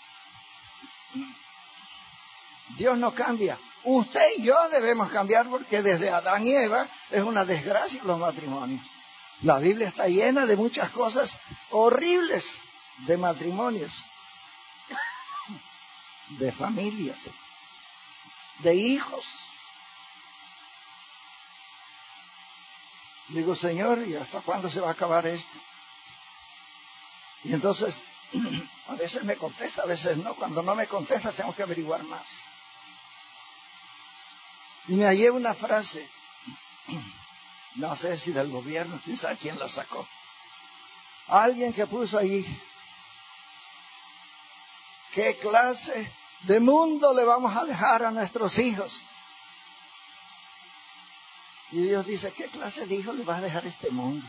Dios no cambia. Usted y yo debemos cambiar porque desde Adán y Eva es una desgracia los matrimonios. La Biblia está llena de muchas cosas horribles de matrimonios, de familias, de hijos. Digo, Señor, ¿y hasta cuándo se va a acabar esto? Y entonces, a veces me contesta, a veces no. Cuando no me contesta, tengo que averiguar más. Y me hallé una frase, no sé si del gobierno, quién sabe quién la sacó. Alguien que puso allí, ¿qué clase de mundo le vamos a dejar a nuestros hijos? Y Dios dice, ¿qué clase de hijo le vas a dejar a este mundo?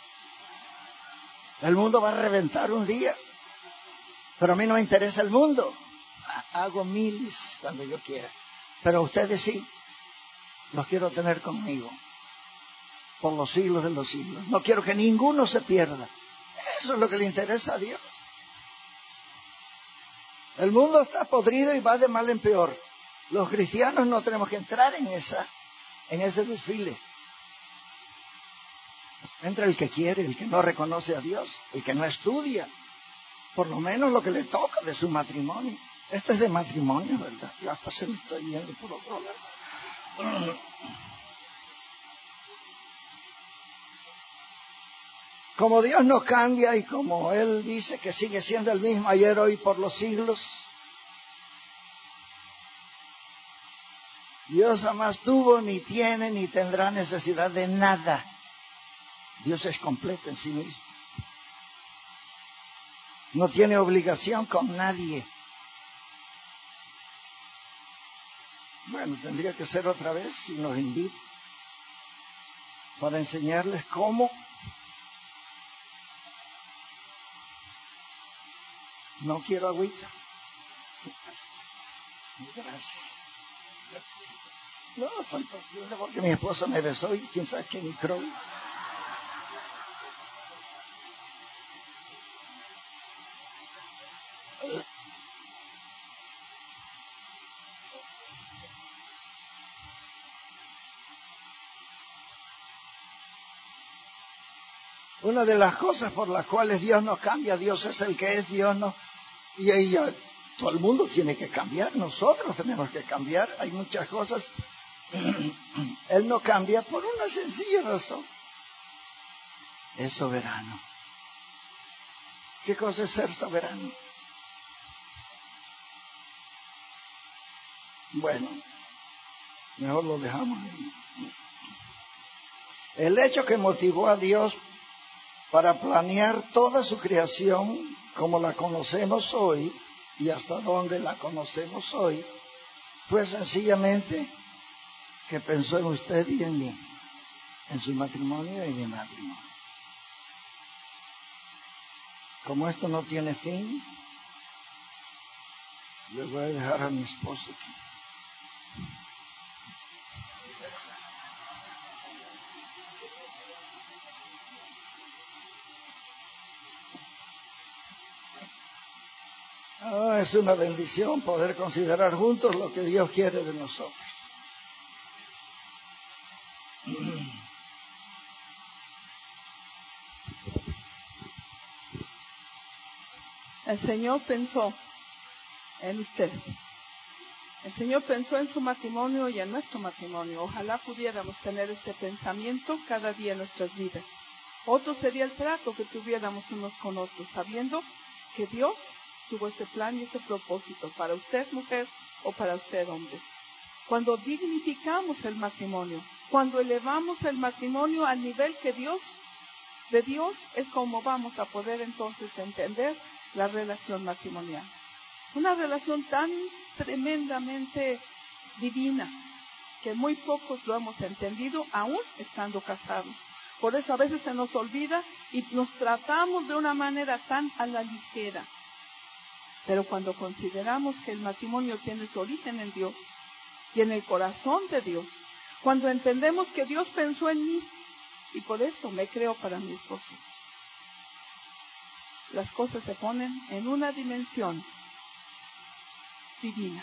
El mundo va a reventar un día, pero a mí no me interesa el mundo. Hago miles cuando yo quiera, pero ustedes sí, los quiero tener conmigo por los siglos de los siglos. No quiero que ninguno se pierda. Eso es lo que le interesa a Dios. El mundo está podrido y va de mal en peor. Los cristianos no tenemos que entrar en esa, en ese desfile. Entra el que quiere, el que no reconoce a Dios, el que no estudia, por lo menos lo que le toca de su matrimonio. Esto es de matrimonio, ¿verdad? Yo hasta se me está yendo por otro lado. Como Dios no cambia y como Él dice que sigue siendo el mismo ayer, hoy, por los siglos, Dios jamás tuvo, ni tiene, ni tendrá necesidad de nada. Dios es completo en sí mismo. No tiene obligación con nadie. Bueno, tendría que ser otra vez si nos invita para enseñarles cómo. No quiero agüita. Gracias. No, estoy torciendo porque mi esposa me besó y quién sabe qué micrófono. Una de las cosas por las cuales Dios no cambia, Dios es el que es, Dios no. Y ella, todo el mundo tiene que cambiar, nosotros tenemos que cambiar. Hay muchas cosas. Él no cambia por una sencilla razón. Es soberano. ¿Qué cosa es ser soberano? Bueno, mejor lo dejamos ahí. El hecho que motivó a Dios para planear toda su creación como la conocemos hoy y hasta donde la conocemos hoy, fue sencillamente que pensó en usted y en mí, en su matrimonio y en mi matrimonio. Como esto no tiene fin, le voy a dejar a mi esposo aquí. Ah, es una bendición poder considerar juntos lo que Dios quiere de nosotros. El Señor pensó en usted. El Señor pensó en su matrimonio y en nuestro matrimonio. Ojalá pudiéramos tener este pensamiento cada día en nuestras vidas. Otro sería el trato que tuviéramos unos con otros, sabiendo que Dios tuvo ese plan y ese propósito para usted, mujer, o para usted, hombre. Cuando dignificamos el matrimonio, cuando elevamos el matrimonio al nivel que Dios, de Dios, es como vamos a poder entonces entender la relación matrimonial. Una relación tan tremendamente divina que muy pocos lo hemos entendido aún estando casados. Por eso a veces se nos olvida y nos tratamos de una manera tan a la ligera. Pero cuando consideramos que el matrimonio tiene su origen en Dios, tiene el corazón de Dios, cuando entendemos que Dios pensó en mí y por eso me creo para mi esposo, las cosas se ponen en una dimensión divina.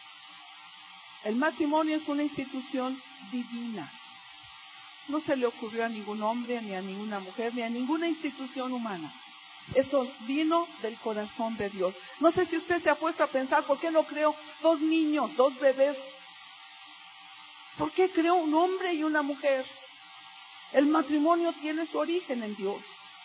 El matrimonio es una institución divina. No se le ocurrió a ningún hombre, ni a ninguna mujer, ni a ninguna institución humana. Eso vino del corazón de Dios. No sé si usted se ha puesto a pensar, ¿por qué no creó dos niños, dos bebés? ¿Por qué creó un hombre y una mujer? El matrimonio tiene su origen en Dios.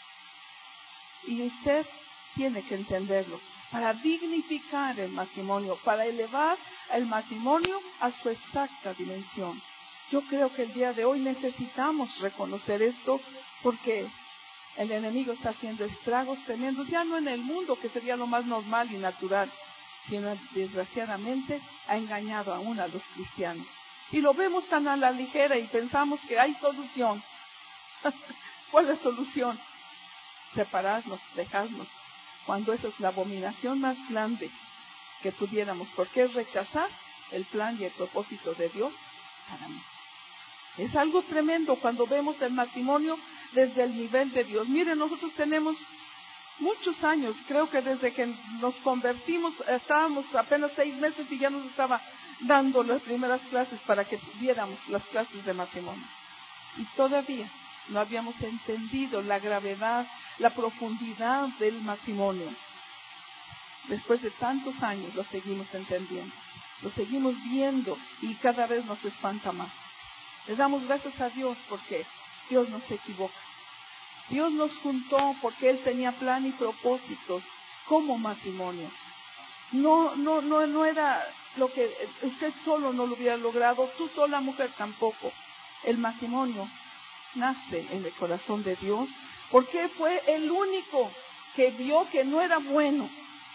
Y usted tiene que entenderlo para dignificar el matrimonio, para elevar el matrimonio a su exacta dimensión. Yo creo que el día de hoy necesitamos reconocer esto porque el enemigo está haciendo estragos tremendos, ya no en el mundo, que sería lo más normal y natural, sino desgraciadamente ha engañado aún a los cristianos. Y lo vemos tan a la ligera y pensamos que hay solución. ¿Cuál es la solución? Separarnos, dejarnos, cuando esa es la abominación más grande que pudiéramos, porque es rechazar el plan y el propósito de Dios para mí. Es algo tremendo cuando vemos el matrimonio desde el nivel de Dios. Miren, nosotros tenemos muchos años, creo que desde que nos convertimos, estábamos apenas seis meses y ya nos estaba dando las primeras clases para que tuviéramos las clases de matrimonio. Y todavía no habíamos entendido la gravedad, la profundidad del matrimonio. Después de tantos años lo seguimos entendiendo, lo seguimos viendo y cada vez nos espanta más. Le damos gracias a Dios porque Dios no se equivoca. Dios nos juntó porque Él tenía plan y propósitos como matrimonio. No, no, no, no era lo que usted solo no lo hubiera logrado, tú sola mujer tampoco. El matrimonio nace en el corazón de Dios porque fue el único que vio que no era bueno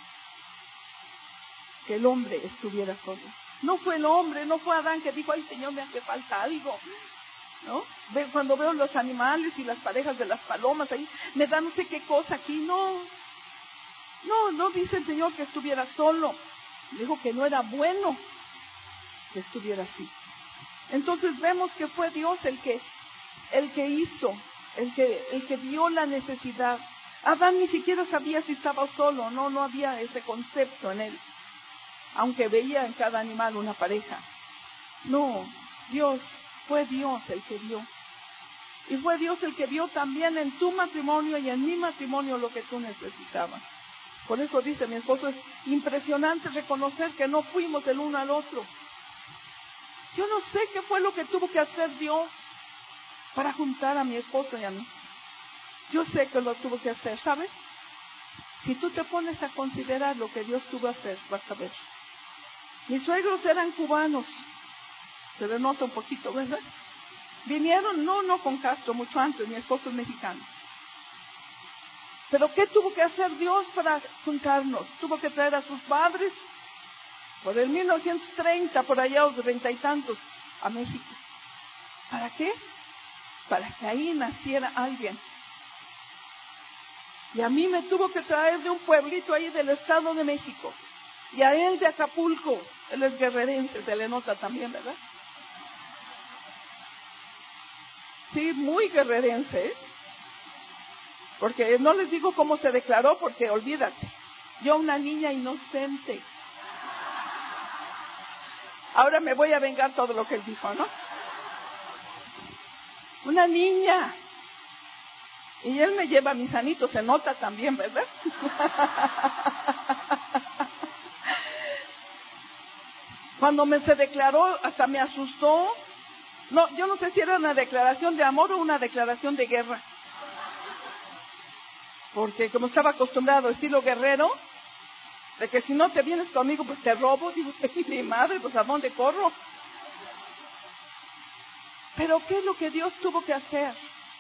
que el hombre estuviera solo. No fue el hombre, no fue Adán que dijo, ay Señor, me hace falta algo, ¿no? Cuando veo los animales y las parejas de las palomas ahí, me da no sé qué cosa aquí, no, no, no dice el Señor que estuviera solo, dijo que no era bueno que estuviera así. Entonces vemos que fue Dios el que, el que hizo, el que, el que vio la necesidad. Adán ni siquiera sabía si estaba solo, no, no había ese concepto en él, aunque veía en cada animal una pareja. No, Dios, fue Dios el que vio. Y fue Dios el que vio también en tu matrimonio y en mi matrimonio lo que tú necesitabas. Por eso dice mi esposo, es impresionante reconocer que no fuimos el uno al otro. Yo no sé qué fue lo que tuvo que hacer Dios para juntar a mi esposo y a mí. Yo sé que lo tuvo que hacer, ¿sabes? Si tú te pones a considerar lo que Dios tuvo que hacer, vas a ver. Mis suegros eran cubanos, se le nota un poquito, ¿verdad? Vinieron, no, no con Castro, mucho antes, mi esposo es mexicano. Pero ¿qué tuvo que hacer Dios para juntarnos? Tuvo que traer a sus padres, por el mil novecientos treinta, por allá, o de treinta y tantos, a México. ¿Para qué? Para que ahí naciera alguien. Y a mí me tuvo que traer de un pueblito ahí del Estado de México. Y a él de Acapulco. Él es guerrerense, se le nota también, ¿verdad? Sí, muy guerrerense, ¿eh? Porque no les digo cómo se declaró, porque olvídate. Yo, una niña inocente. Ahora me voy a vengar todo lo que él dijo, ¿no? Una niña. Y él me lleva a mis anitos, se nota también, ¿verdad? Cuando me se declaró, hasta me asustó. No, yo no sé si era una declaración de amor o una declaración de guerra. Porque como estaba acostumbrado, estilo guerrero, de que si no te vienes conmigo, pues te robo. Digo, mi madre, pues ¿a dónde corro? Pero ¿qué es lo que Dios tuvo que hacer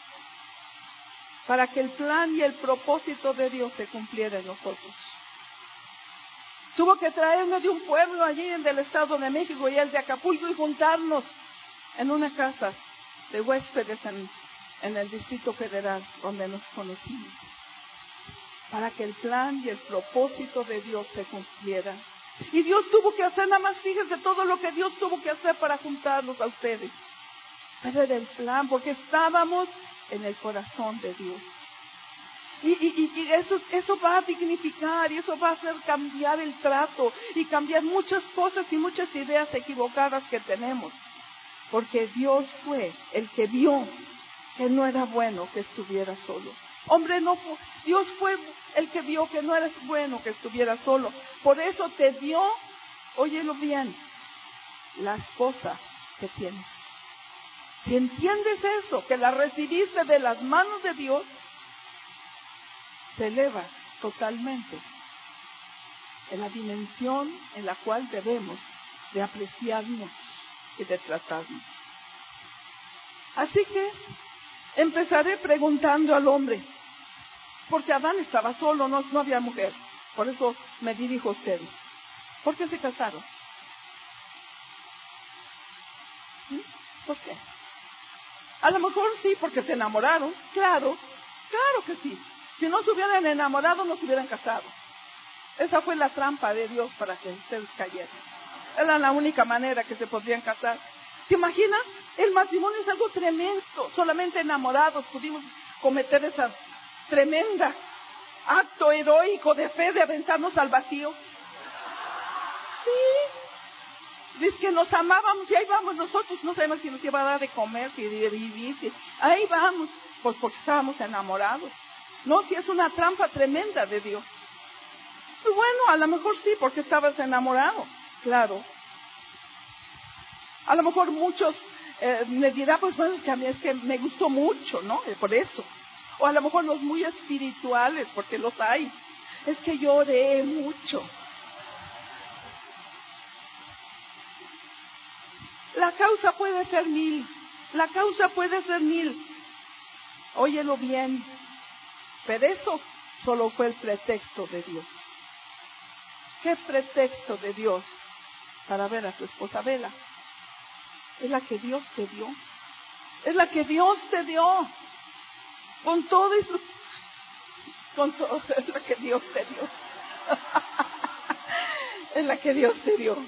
para que el plan y el propósito de Dios se cumpliera en nosotros? Tuvo que traerme de un pueblo allí en el Estado de México y el de Acapulco y juntarnos en una casa de huéspedes en, en el Distrito Federal, donde nos conocimos, para que el plan y el propósito de Dios se cumpliera. Y Dios tuvo que hacer, nada más fíjense todo lo que Dios tuvo que hacer para juntarnos a ustedes. Pero era el plan, porque estábamos en el corazón de Dios. Y, y, y eso, eso va a dignificar y eso va a hacer cambiar el trato y cambiar muchas cosas y muchas ideas equivocadas que tenemos. Porque Dios fue el que vio que no era bueno que estuviera solo. Hombre, no fue, Dios fue el que vio que no era bueno que estuviera solo. Por eso te dio, óyelo bien, la esposa que tienes. Si entiendes eso, que la recibiste de las manos de Dios, se eleva totalmente en la dimensión en la cual debemos de apreciarnos y de tratarnos. Así que empezaré preguntando al hombre, porque Adán estaba solo, no, no había mujer. Por eso me dirijo a ustedes. ¿Por qué se casaron? ¿Sí? ¿Por qué? A lo mejor sí, porque se enamoraron. Claro, claro que sí. Si no se hubieran enamorado, no se hubieran casado. Esa fue la trampa de Dios para que ustedes cayeran. Era la única manera que se podrían casar. ¿Te imaginas? El matrimonio es algo tremendo. Solamente enamorados pudimos cometer esa tremenda acto heroico de fe de aventarnos al vacío. Sí. Dice que nos amábamos y ahí vamos nosotros. No sabemos si nos iba a dar de comer, si de vivir. Si... Ahí vamos. Pues porque estábamos enamorados. No, si es una trampa tremenda de Dios. Pues bueno, a lo mejor sí, porque estabas enamorado. Claro. A lo mejor muchos eh, me dirán, pues bueno, es que a mí es que me gustó mucho, ¿no? Por eso. O a lo mejor los muy espirituales, porque los hay. Es que lloré mucho. La causa puede ser mil. La causa puede ser mil. Óyelo bien. Pero eso solo fue el pretexto de Dios. ¿Qué pretexto de Dios para ver a tu esposa? Vela. Es la que Dios te dio. Es la que Dios te dio. Con todo y sus... Con todo, es la que Dios te dio. Es la que Dios te dio.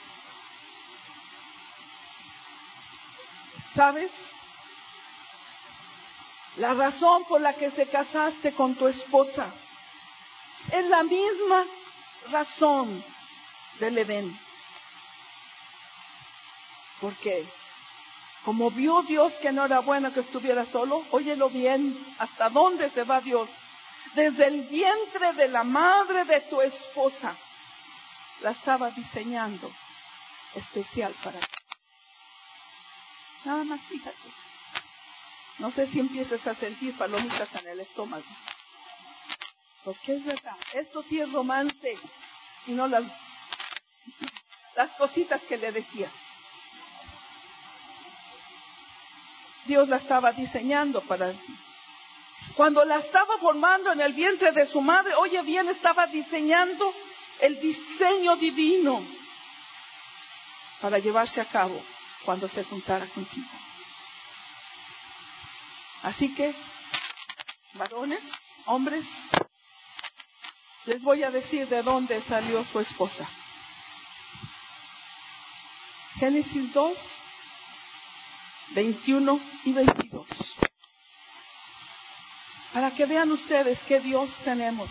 ¿Sabes? La razón por la que se casaste con tu esposa es la misma razón del Edén. ¿Por qué? Como vio Dios que no era bueno que estuviera solo, óyelo bien, ¿hasta dónde se va Dios? Desde el vientre de la madre de tu esposa, la estaba diseñando especial para ti. Nada más fíjate. No sé si empieces a sentir palomitas en el estómago. Porque es verdad, esto sí es romance y no las, las cositas que le decías. Dios la estaba diseñando para ti. Cuando la estaba formando en el vientre de su madre, oye bien, estaba diseñando el diseño divino para llevarse a cabo cuando se juntara contigo. Así que, varones, hombres, les voy a decir de dónde salió su esposa. Génesis dos, veintiuno y veintidós. Para que vean ustedes qué Dios tenemos.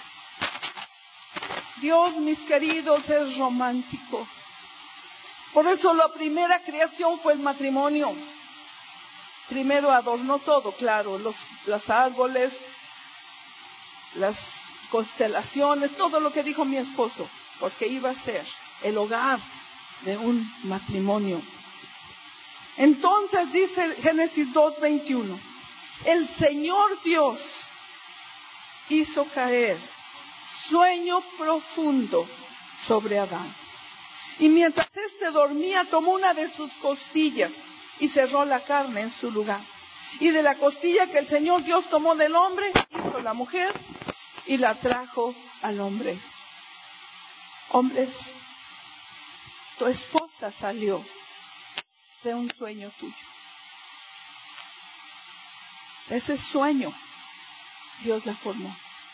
Dios, mis queridos, es romántico. Por eso la primera creación fue el matrimonio. Primero adornó todo, claro, los, los árboles, las constelaciones, todo lo que dijo mi esposo, porque iba a ser el hogar de un matrimonio. Entonces dice Génesis dos, veintiuno, el Señor Dios hizo caer sueño profundo sobre Adán. Y mientras éste dormía, tomó una de sus costillas y cerró la carne en su lugar. Y de la costilla que el Señor Dios tomó del hombre, hizo la mujer y la trajo al hombre. Hombres, tu esposa salió de un sueño tuyo. ese sueño, Dios la formó.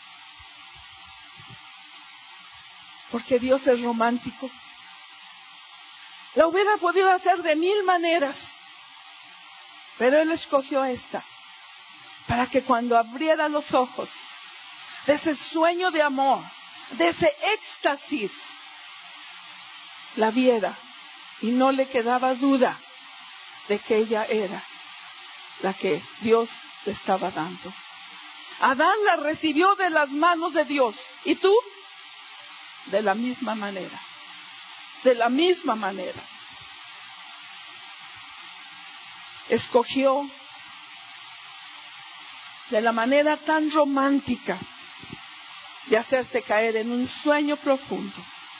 Porque Dios es romántico. La hubiera podido hacer de mil maneras, pero Él escogió esta, para que cuando abriera los ojos de ese sueño de amor, de ese éxtasis, la viera y no le quedaba duda de que ella era la que Dios le estaba dando. Adán la recibió de las manos de Dios. ¿Y tú? De la misma manera. De la misma manera. Escogió de la manera tan romántica de hacerte caer en un sueño profundo.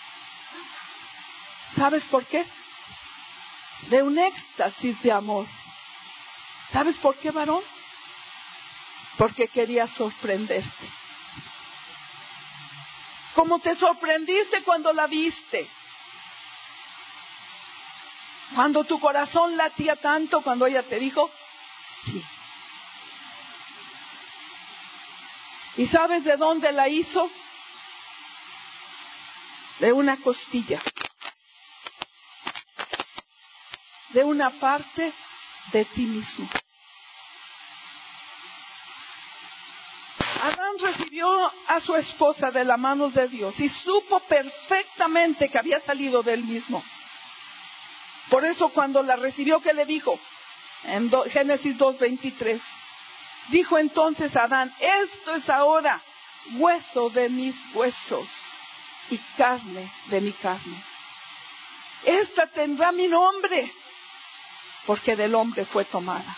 ¿Sabes por qué? De un éxtasis de amor. ¿Sabes por qué, varón? Porque quería sorprenderte. Como te sorprendiste cuando la viste. Cuando tu corazón latía tanto, cuando ella te dijo, sí. ¿Y sabes de dónde la hizo? De una costilla. De una parte de ti mismo. Adán recibió a su esposa de las manos de Dios y supo perfectamente que había salido de él mismo. Por eso cuando la recibió, ¿qué le dijo? En Génesis dos veintitrés. Dijo entonces Adán, esto es ahora hueso de mis huesos y carne de mi carne. Esta tendrá mi nombre, porque del hombre fue tomada.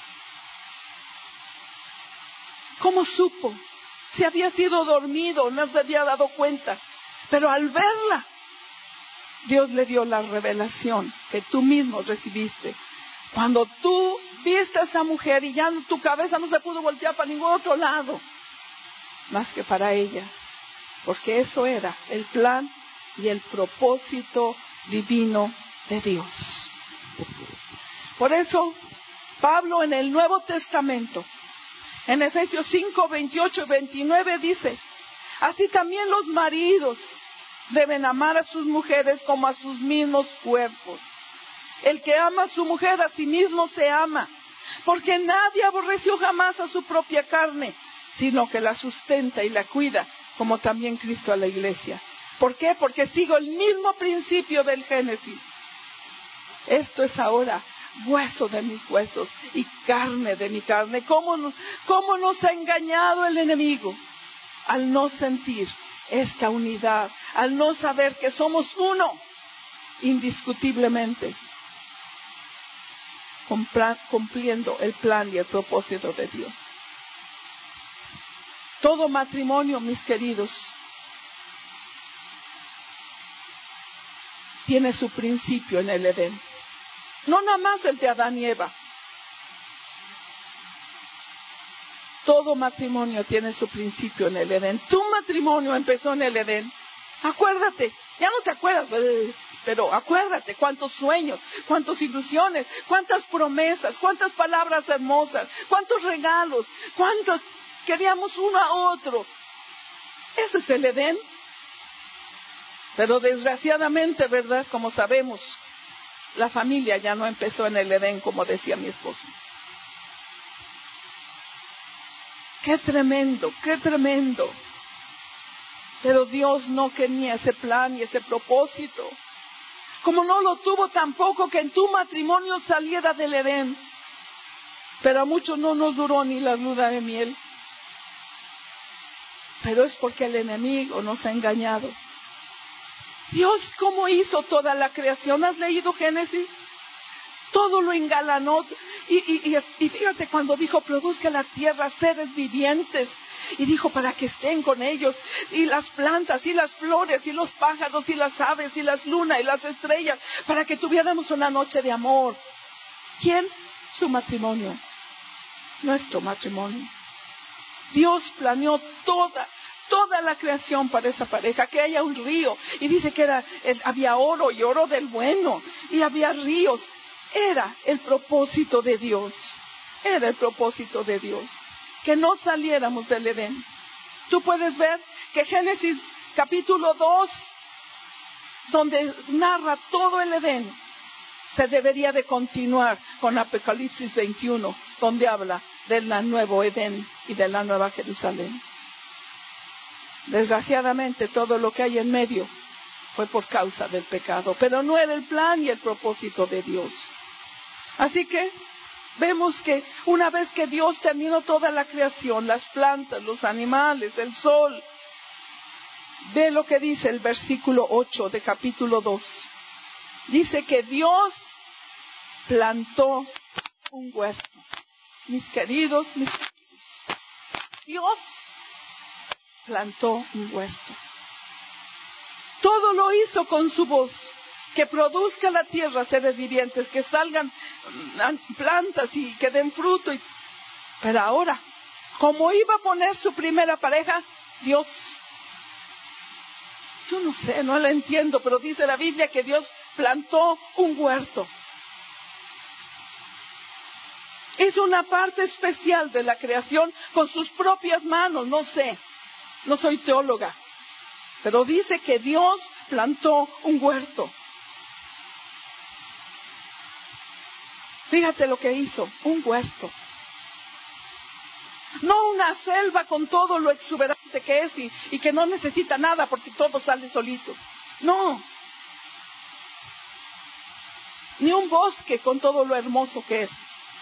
¿Cómo supo? Si había sido dormido, no se había dado cuenta. Pero al verla, Dios le dio la revelación que tú mismo recibiste. Cuando tú viste a esa mujer y ya tu cabeza no se pudo voltear para ningún otro lado, más que para ella. Porque eso era el plan y el propósito divino de Dios. Por eso, Pablo en el Nuevo Testamento, en Efesios cinco, veintiocho y veintinueve dice, así también los maridos deben amar a sus mujeres como a sus mismos cuerpos. El que ama a su mujer a sí mismo se ama, porque nadie aborreció jamás a su propia carne, sino que la sustenta y la cuida, como también Cristo a la iglesia. ¿Por qué? Porque sigo el mismo principio del Génesis. Esto es ahora hueso de mis huesos y carne de mi carne. ¿Cómo, cómo nos ha engañado el enemigo? Al no sentir esta unidad, al no saber que somos uno, indiscutiblemente, cumpliendo el plan y el propósito de Dios. Todo matrimonio, mis queridos, tiene su principio en el Edén. No nada más el de Adán y Eva. Todo matrimonio tiene su principio en el Edén. Tu matrimonio empezó en el Edén. Acuérdate, ya no te acuerdas, pero acuérdate cuántos sueños, cuántas ilusiones, cuántas promesas, cuántas palabras hermosas, cuántos regalos, cuántos queríamos uno a otro. Ese es el Edén. Pero desgraciadamente, ¿verdad? Como sabemos, la familia ya no empezó en el Edén, como decía mi esposo. ¡Qué tremendo, qué tremendo! Pero Dios no tenía ese plan y ese propósito. Como no lo tuvo tampoco que en tu matrimonio saliera del Edén. Pero a muchos no nos duró ni la luna de miel. Pero es porque el enemigo nos ha engañado. Dios, ¿cómo hizo toda la creación? ¿Has leído Génesis? Todo lo engalanó. Y, y, y, y fíjate cuando dijo, produzca la tierra seres vivientes. Y dijo, para que estén con ellos. Y las plantas, y las flores, y los pájaros, y las aves, y las lunas, y las estrellas. Para que tuviéramos una noche de amor. ¿Quién? Su matrimonio. Nuestro matrimonio. Dios planeó toda Toda la creación para esa pareja, que haya un río, y dice que era, había oro y oro del bueno, y había ríos. Era el propósito de Dios, era el propósito de Dios. que no saliéramos del Edén. Tú puedes ver que Génesis capítulo dos, donde narra todo el Edén, se debería de continuar con Apocalipsis veintiuno, donde habla del nuevo Edén y de la nueva Jerusalén. Desgraciadamente, todo lo que hay en medio fue por causa del pecado, pero no era el plan y el propósito de Dios. Así que vemos que una vez que Dios terminó toda la creación, las plantas, los animales, el sol, ve lo que dice el versículo ocho de capítulo dos. Dice que Dios plantó un huerto. Mis queridos, mis queridos, Dios plantó un huerto. Todo lo hizo con su voz, que produzca la tierra seres vivientes, que salgan plantas y que den fruto. Y... Pero ahora, como iba a poner su primera pareja, Dios, yo no sé, no la entiendo, pero dice la Biblia que Dios plantó un huerto. Hizo una parte especial de la creación con sus propias manos, no sé, no soy teóloga, pero dice que Dios plantó un huerto. Fíjate lo que hizo, un huerto. No una selva con todo lo exuberante que es y, y que no necesita nada porque todo sale solito. No. Ni un bosque con todo lo hermoso que es.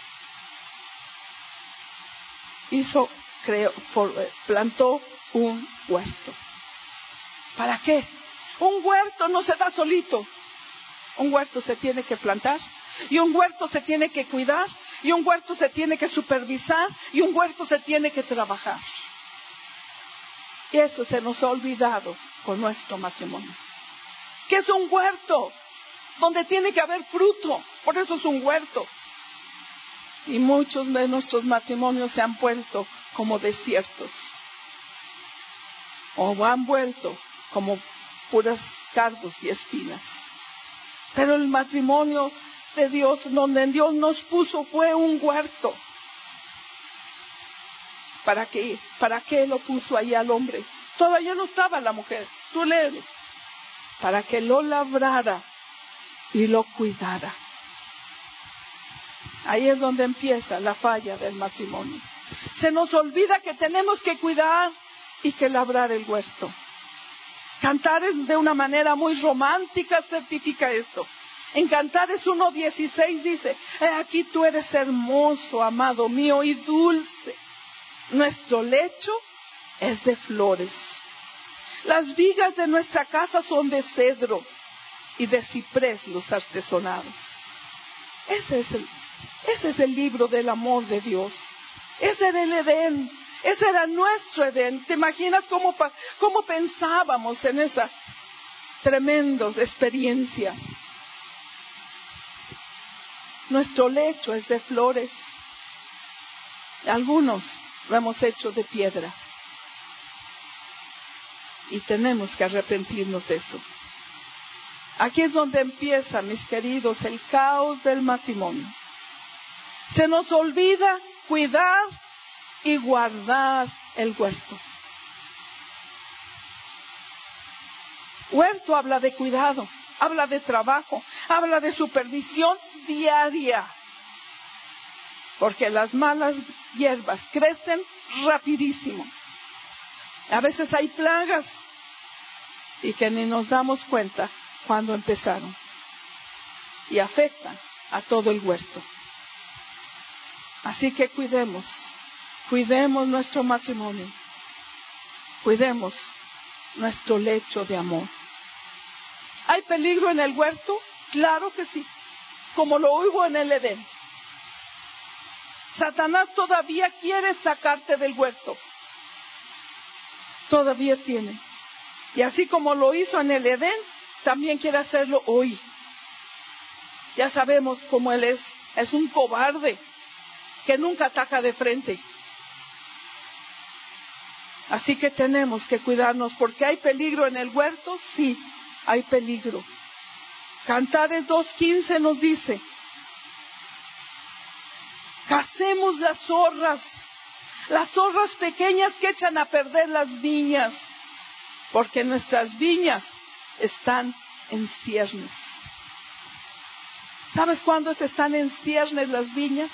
Hizo, creó, for, plantó un huerto. ¿Para qué? Un huerto no se da solito. Un huerto se tiene que plantar. Y un huerto se tiene que cuidar. Y un huerto se tiene que supervisar. Y un huerto se tiene que trabajar. Y eso se nos ha olvidado con nuestro matrimonio. ¿Qué es un huerto? Donde tiene que haber fruto. Por eso es un huerto. Y muchos de nuestros matrimonios se han vuelto como desiertos. O han vuelto como puras cardos y espinas. Pero el matrimonio de Dios, donde Dios nos puso, fue un huerto. ¿Para qué? ¿Para qué lo puso ahí al hombre? Todavía no estaba la mujer. Tú léelo. Para que lo labrara y lo cuidara. Ahí es donde empieza la falla del matrimonio. Se nos olvida que tenemos que cuidar y que labrar el huerto. Cantares de una manera muy romántica certifica esto. En Cantares uno dieciséis dice: He aquí tú eres hermoso, amado mío, y dulce. Nuestro lecho es de flores. Las vigas de nuestra casa son de cedro y de ciprés los artesonados. Ese es el, ese es el libro del amor de Dios. Ese era el Edén. Ese era nuestro Edén. ¿Te imaginas cómo, cómo pensábamos en esa tremenda experiencia? Nuestro lecho es de flores. Algunos lo hemos hecho de piedra. Y tenemos que arrepentirnos de eso. Aquí es donde empieza, mis queridos, el caos del matrimonio. Se nos olvida cuidar y guardar el huerto. Huerto habla de cuidado, habla de trabajo, habla de supervisión diaria. Porque las malas hierbas crecen rapidísimo. A veces hay plagas y que ni nos damos cuenta cuando empezaron. Y afectan a todo el huerto. Así que cuidemos, cuidemos nuestro matrimonio. Cuidemos nuestro lecho de amor. ¿Hay peligro en el huerto? Claro que sí, como lo hubo en el Edén. Satanás todavía quiere sacarte del huerto. Todavía tiene. Y así como lo hizo en el Edén, también quiere hacerlo hoy. Ya sabemos cómo él es. Es un cobarde que nunca ataca de frente. Así que tenemos que cuidarnos, porque hay peligro en el huerto. Sí, hay peligro. Cantares dos quince nos dice: cacemos las zorras Las zorras pequeñas que echan a perder las viñas, porque nuestras viñas están en ciernes. ¿Sabes cuándo están en ciernes las viñas?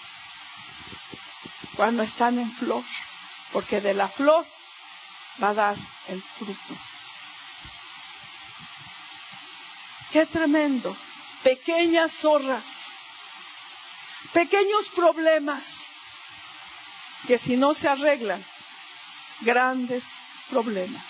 Cuando están en flor, porque de la flor va a dar el fruto. ¡Qué tremendo! Pequeñas zorras, pequeños problemas que si no se arreglan, grandes problemas.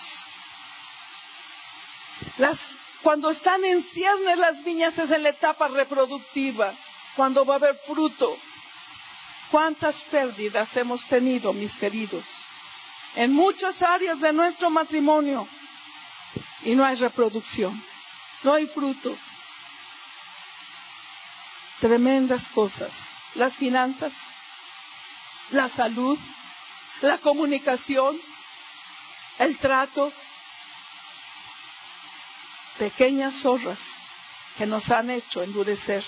Las, cuando están en ciernes las viñas es en la etapa reproductiva, cuando va a haber fruto. ¿Cuántas pérdidas hemos tenido, mis queridos? En muchas áreas de nuestro matrimonio y no hay reproducción, no hay fruto. Tremendas cosas. Las finanzas, la salud, la comunicación, el trato. Pequeñas zorras que nos han hecho endurecer.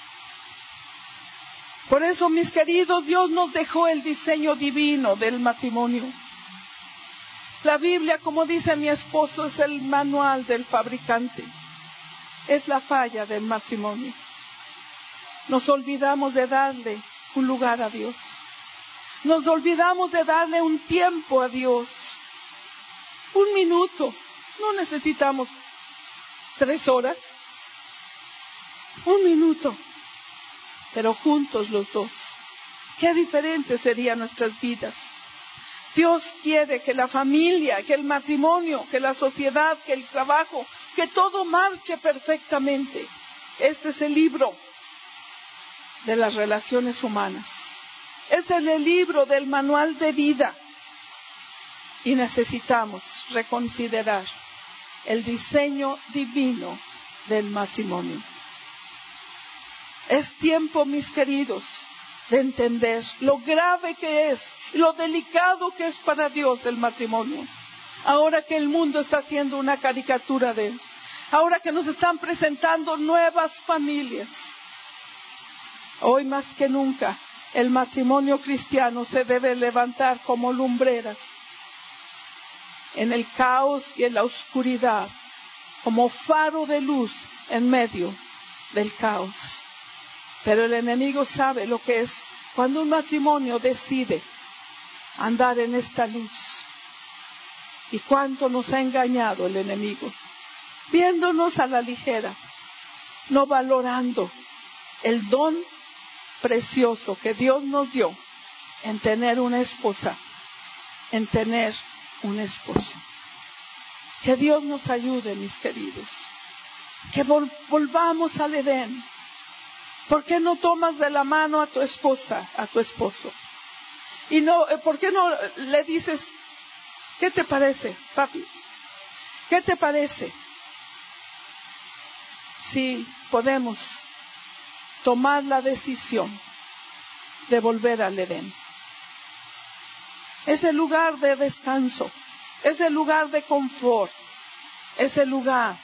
Por eso, mis queridos, Dios nos dejó el diseño divino del matrimonio. La Biblia, como dice mi esposo, es el manual del fabricante. Es la falla del matrimonio. Nos olvidamos de darle un lugar a Dios. Nos olvidamos de darle un tiempo a Dios. Un minuto. No necesitamos tres horas. Un minuto. Pero juntos los dos. Qué diferentes serían nuestras vidas. Dios quiere que la familia, que el matrimonio, que la sociedad, que el trabajo, que todo marche perfectamente. Este es el libro de las relaciones humanas. Este es el libro del manual de vida. Y necesitamos reconsiderar el diseño divino del matrimonio. Es tiempo, mis queridos, de entender lo grave que es, lo delicado que es para Dios el matrimonio. Ahora que el mundo está haciendo una caricatura de él, ahora que nos están presentando nuevas familias, hoy más que nunca el matrimonio cristiano se debe levantar como lumbreras en el caos y en la oscuridad, como faro de luz en medio del caos. Pero el enemigo sabe lo que es cuando un matrimonio decide andar en esta luz. Y cuánto nos ha engañado el enemigo, viéndonos a la ligera, no valorando el don precioso que Dios nos dio en tener una esposa, en tener un esposo. Que Dios nos ayude, mis queridos. Que vol- volvamos al Edén. ¿Por qué no tomas de la mano a tu esposa, a tu esposo? Y no, ¿por qué no le dices, ¿qué te parece, papi? ¿Qué te parece? Si podemos tomar la decisión de volver al Edén. Es el lugar de descanso, es el lugar de confort, es el lugar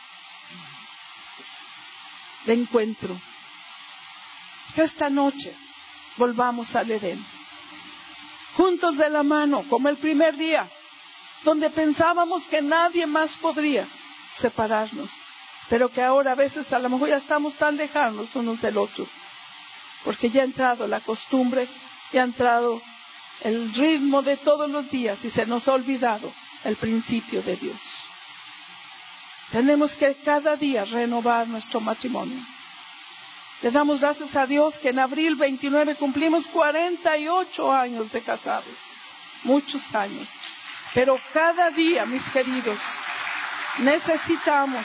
de encuentro. Que esta noche volvamos al Edén, juntos de la mano, como el primer día, donde pensábamos que nadie más podría separarnos, pero que ahora a veces a lo mejor ya estamos tan lejanos unos del otro, porque ya ha entrado la costumbre, ya ha entrado el ritmo de todos los días y se nos ha olvidado el principio de Dios. Tenemos que cada día renovar nuestro matrimonio. Le damos gracias a Dios que en abril veintinueve cumplimos cuarenta y ocho años de casados. Muchos años. Pero cada día, mis queridos, necesitamos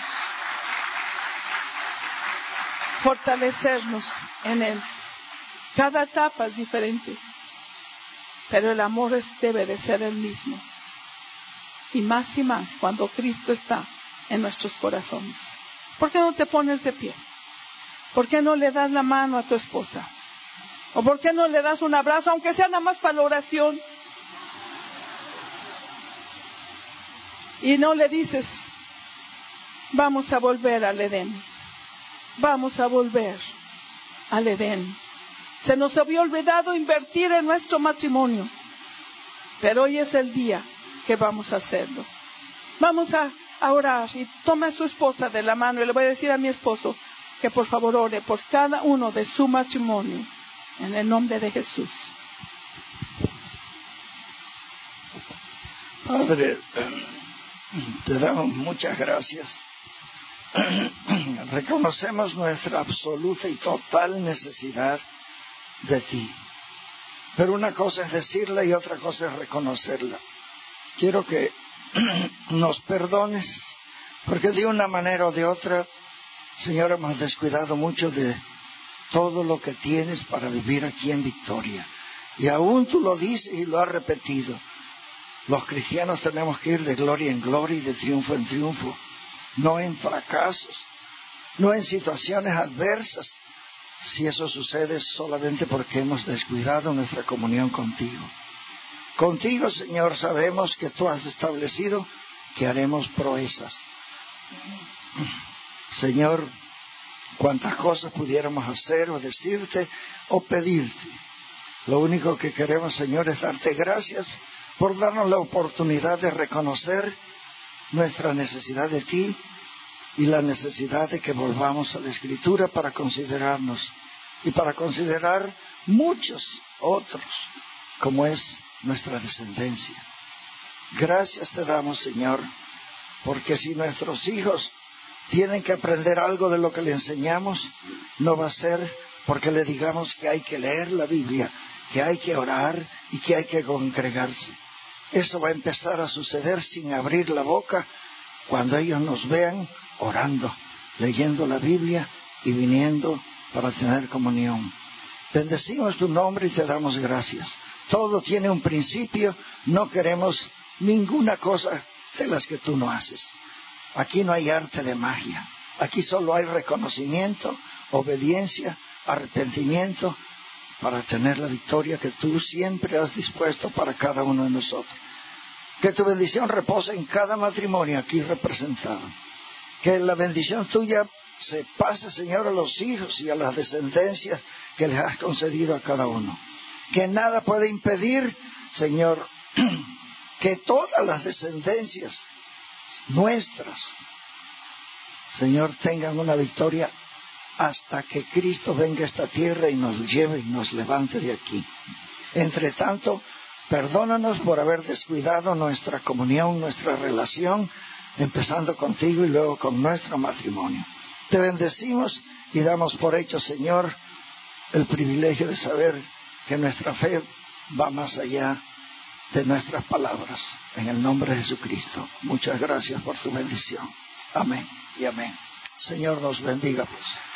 fortalecernos en Él. Cada etapa es diferente. Pero el amor es, debe de ser el mismo. Y más y más cuando Cristo está en nuestros corazones. ¿Por qué no te pones de pie? ¿Por qué no le das la mano a tu esposa? ¿O por qué no le das un abrazo, aunque sea nada más para la oración? Y no le dices, vamos a volver al Edén. Vamos a volver al Edén. Se nos había olvidado invertir en nuestro matrimonio. pero hoy es el día que vamos a hacerlo. Vamos a, a orar, y toma a su esposa de la mano y le voy a decir a mi esposo que por favor ore por cada uno de su matrimonio en el nombre de Jesús. Padre, te damos muchas gracias. Reconocemos nuestra absoluta y total necesidad de ti. Pero una cosa es decirla y otra cosa es reconocerla. Quiero que nos perdones, porque de una manera o de otra, Señor, hemos descuidado mucho de todo lo que tienes para vivir aquí en victoria. Y aún tú lo dices y lo has repetido. Los cristianos tenemos que ir de gloria en gloria y de triunfo en triunfo, no en fracasos, no en situaciones adversas, si eso sucede solamente porque hemos descuidado nuestra comunión contigo. Contigo, Señor, sabemos que tú has establecido que haremos proezas. Señor, cuántas cosas pudiéramos hacer o decirte o pedirte. Lo único que queremos, Señor, es darte gracias por darnos la oportunidad de reconocer nuestra necesidad de ti y la necesidad de que volvamos a la Escritura para considerarnos y para considerar muchos otros, como es nuestra descendencia. Gracias te damos, Señor, porque si nuestros hijos tienen que aprender algo de lo que le enseñamos, no va a ser porque le digamos que hay que leer la Biblia, que hay que orar y que hay que congregarse. Eso va a empezar a suceder sin abrir la boca cuando ellos nos vean orando, leyendo la Biblia y viniendo para tener comunión. Bendecimos tu nombre y te damos gracias. Todo tiene un principio, no queremos ninguna cosa de las que tú no haces. Aquí no hay arte de magia, aquí solo hay reconocimiento, obediencia, arrepentimiento, para tener la victoria que tú siempre has dispuesto para cada uno de nosotros. Que tu bendición repose en cada matrimonio aquí representado. Que la bendición tuya se pase, Señor, a los hijos y a las descendencias que les has concedido a cada uno. Que nada puede impedir, Señor, que todas las descendencias nuestras, Señor, tengan una victoria hasta que Cristo venga a esta tierra y nos lleve y nos levante de aquí. Entre tanto, perdónanos por haber descuidado nuestra comunión, nuestra relación, empezando contigo y luego con nuestro matrimonio. Te bendecimos y damos por hecho, Señor, el privilegio de saber que nuestra fe va más allá de nuestras palabras. En el nombre de Jesucristo. Muchas gracias por su bendición. Amén y amén. Señor nos bendiga, pues.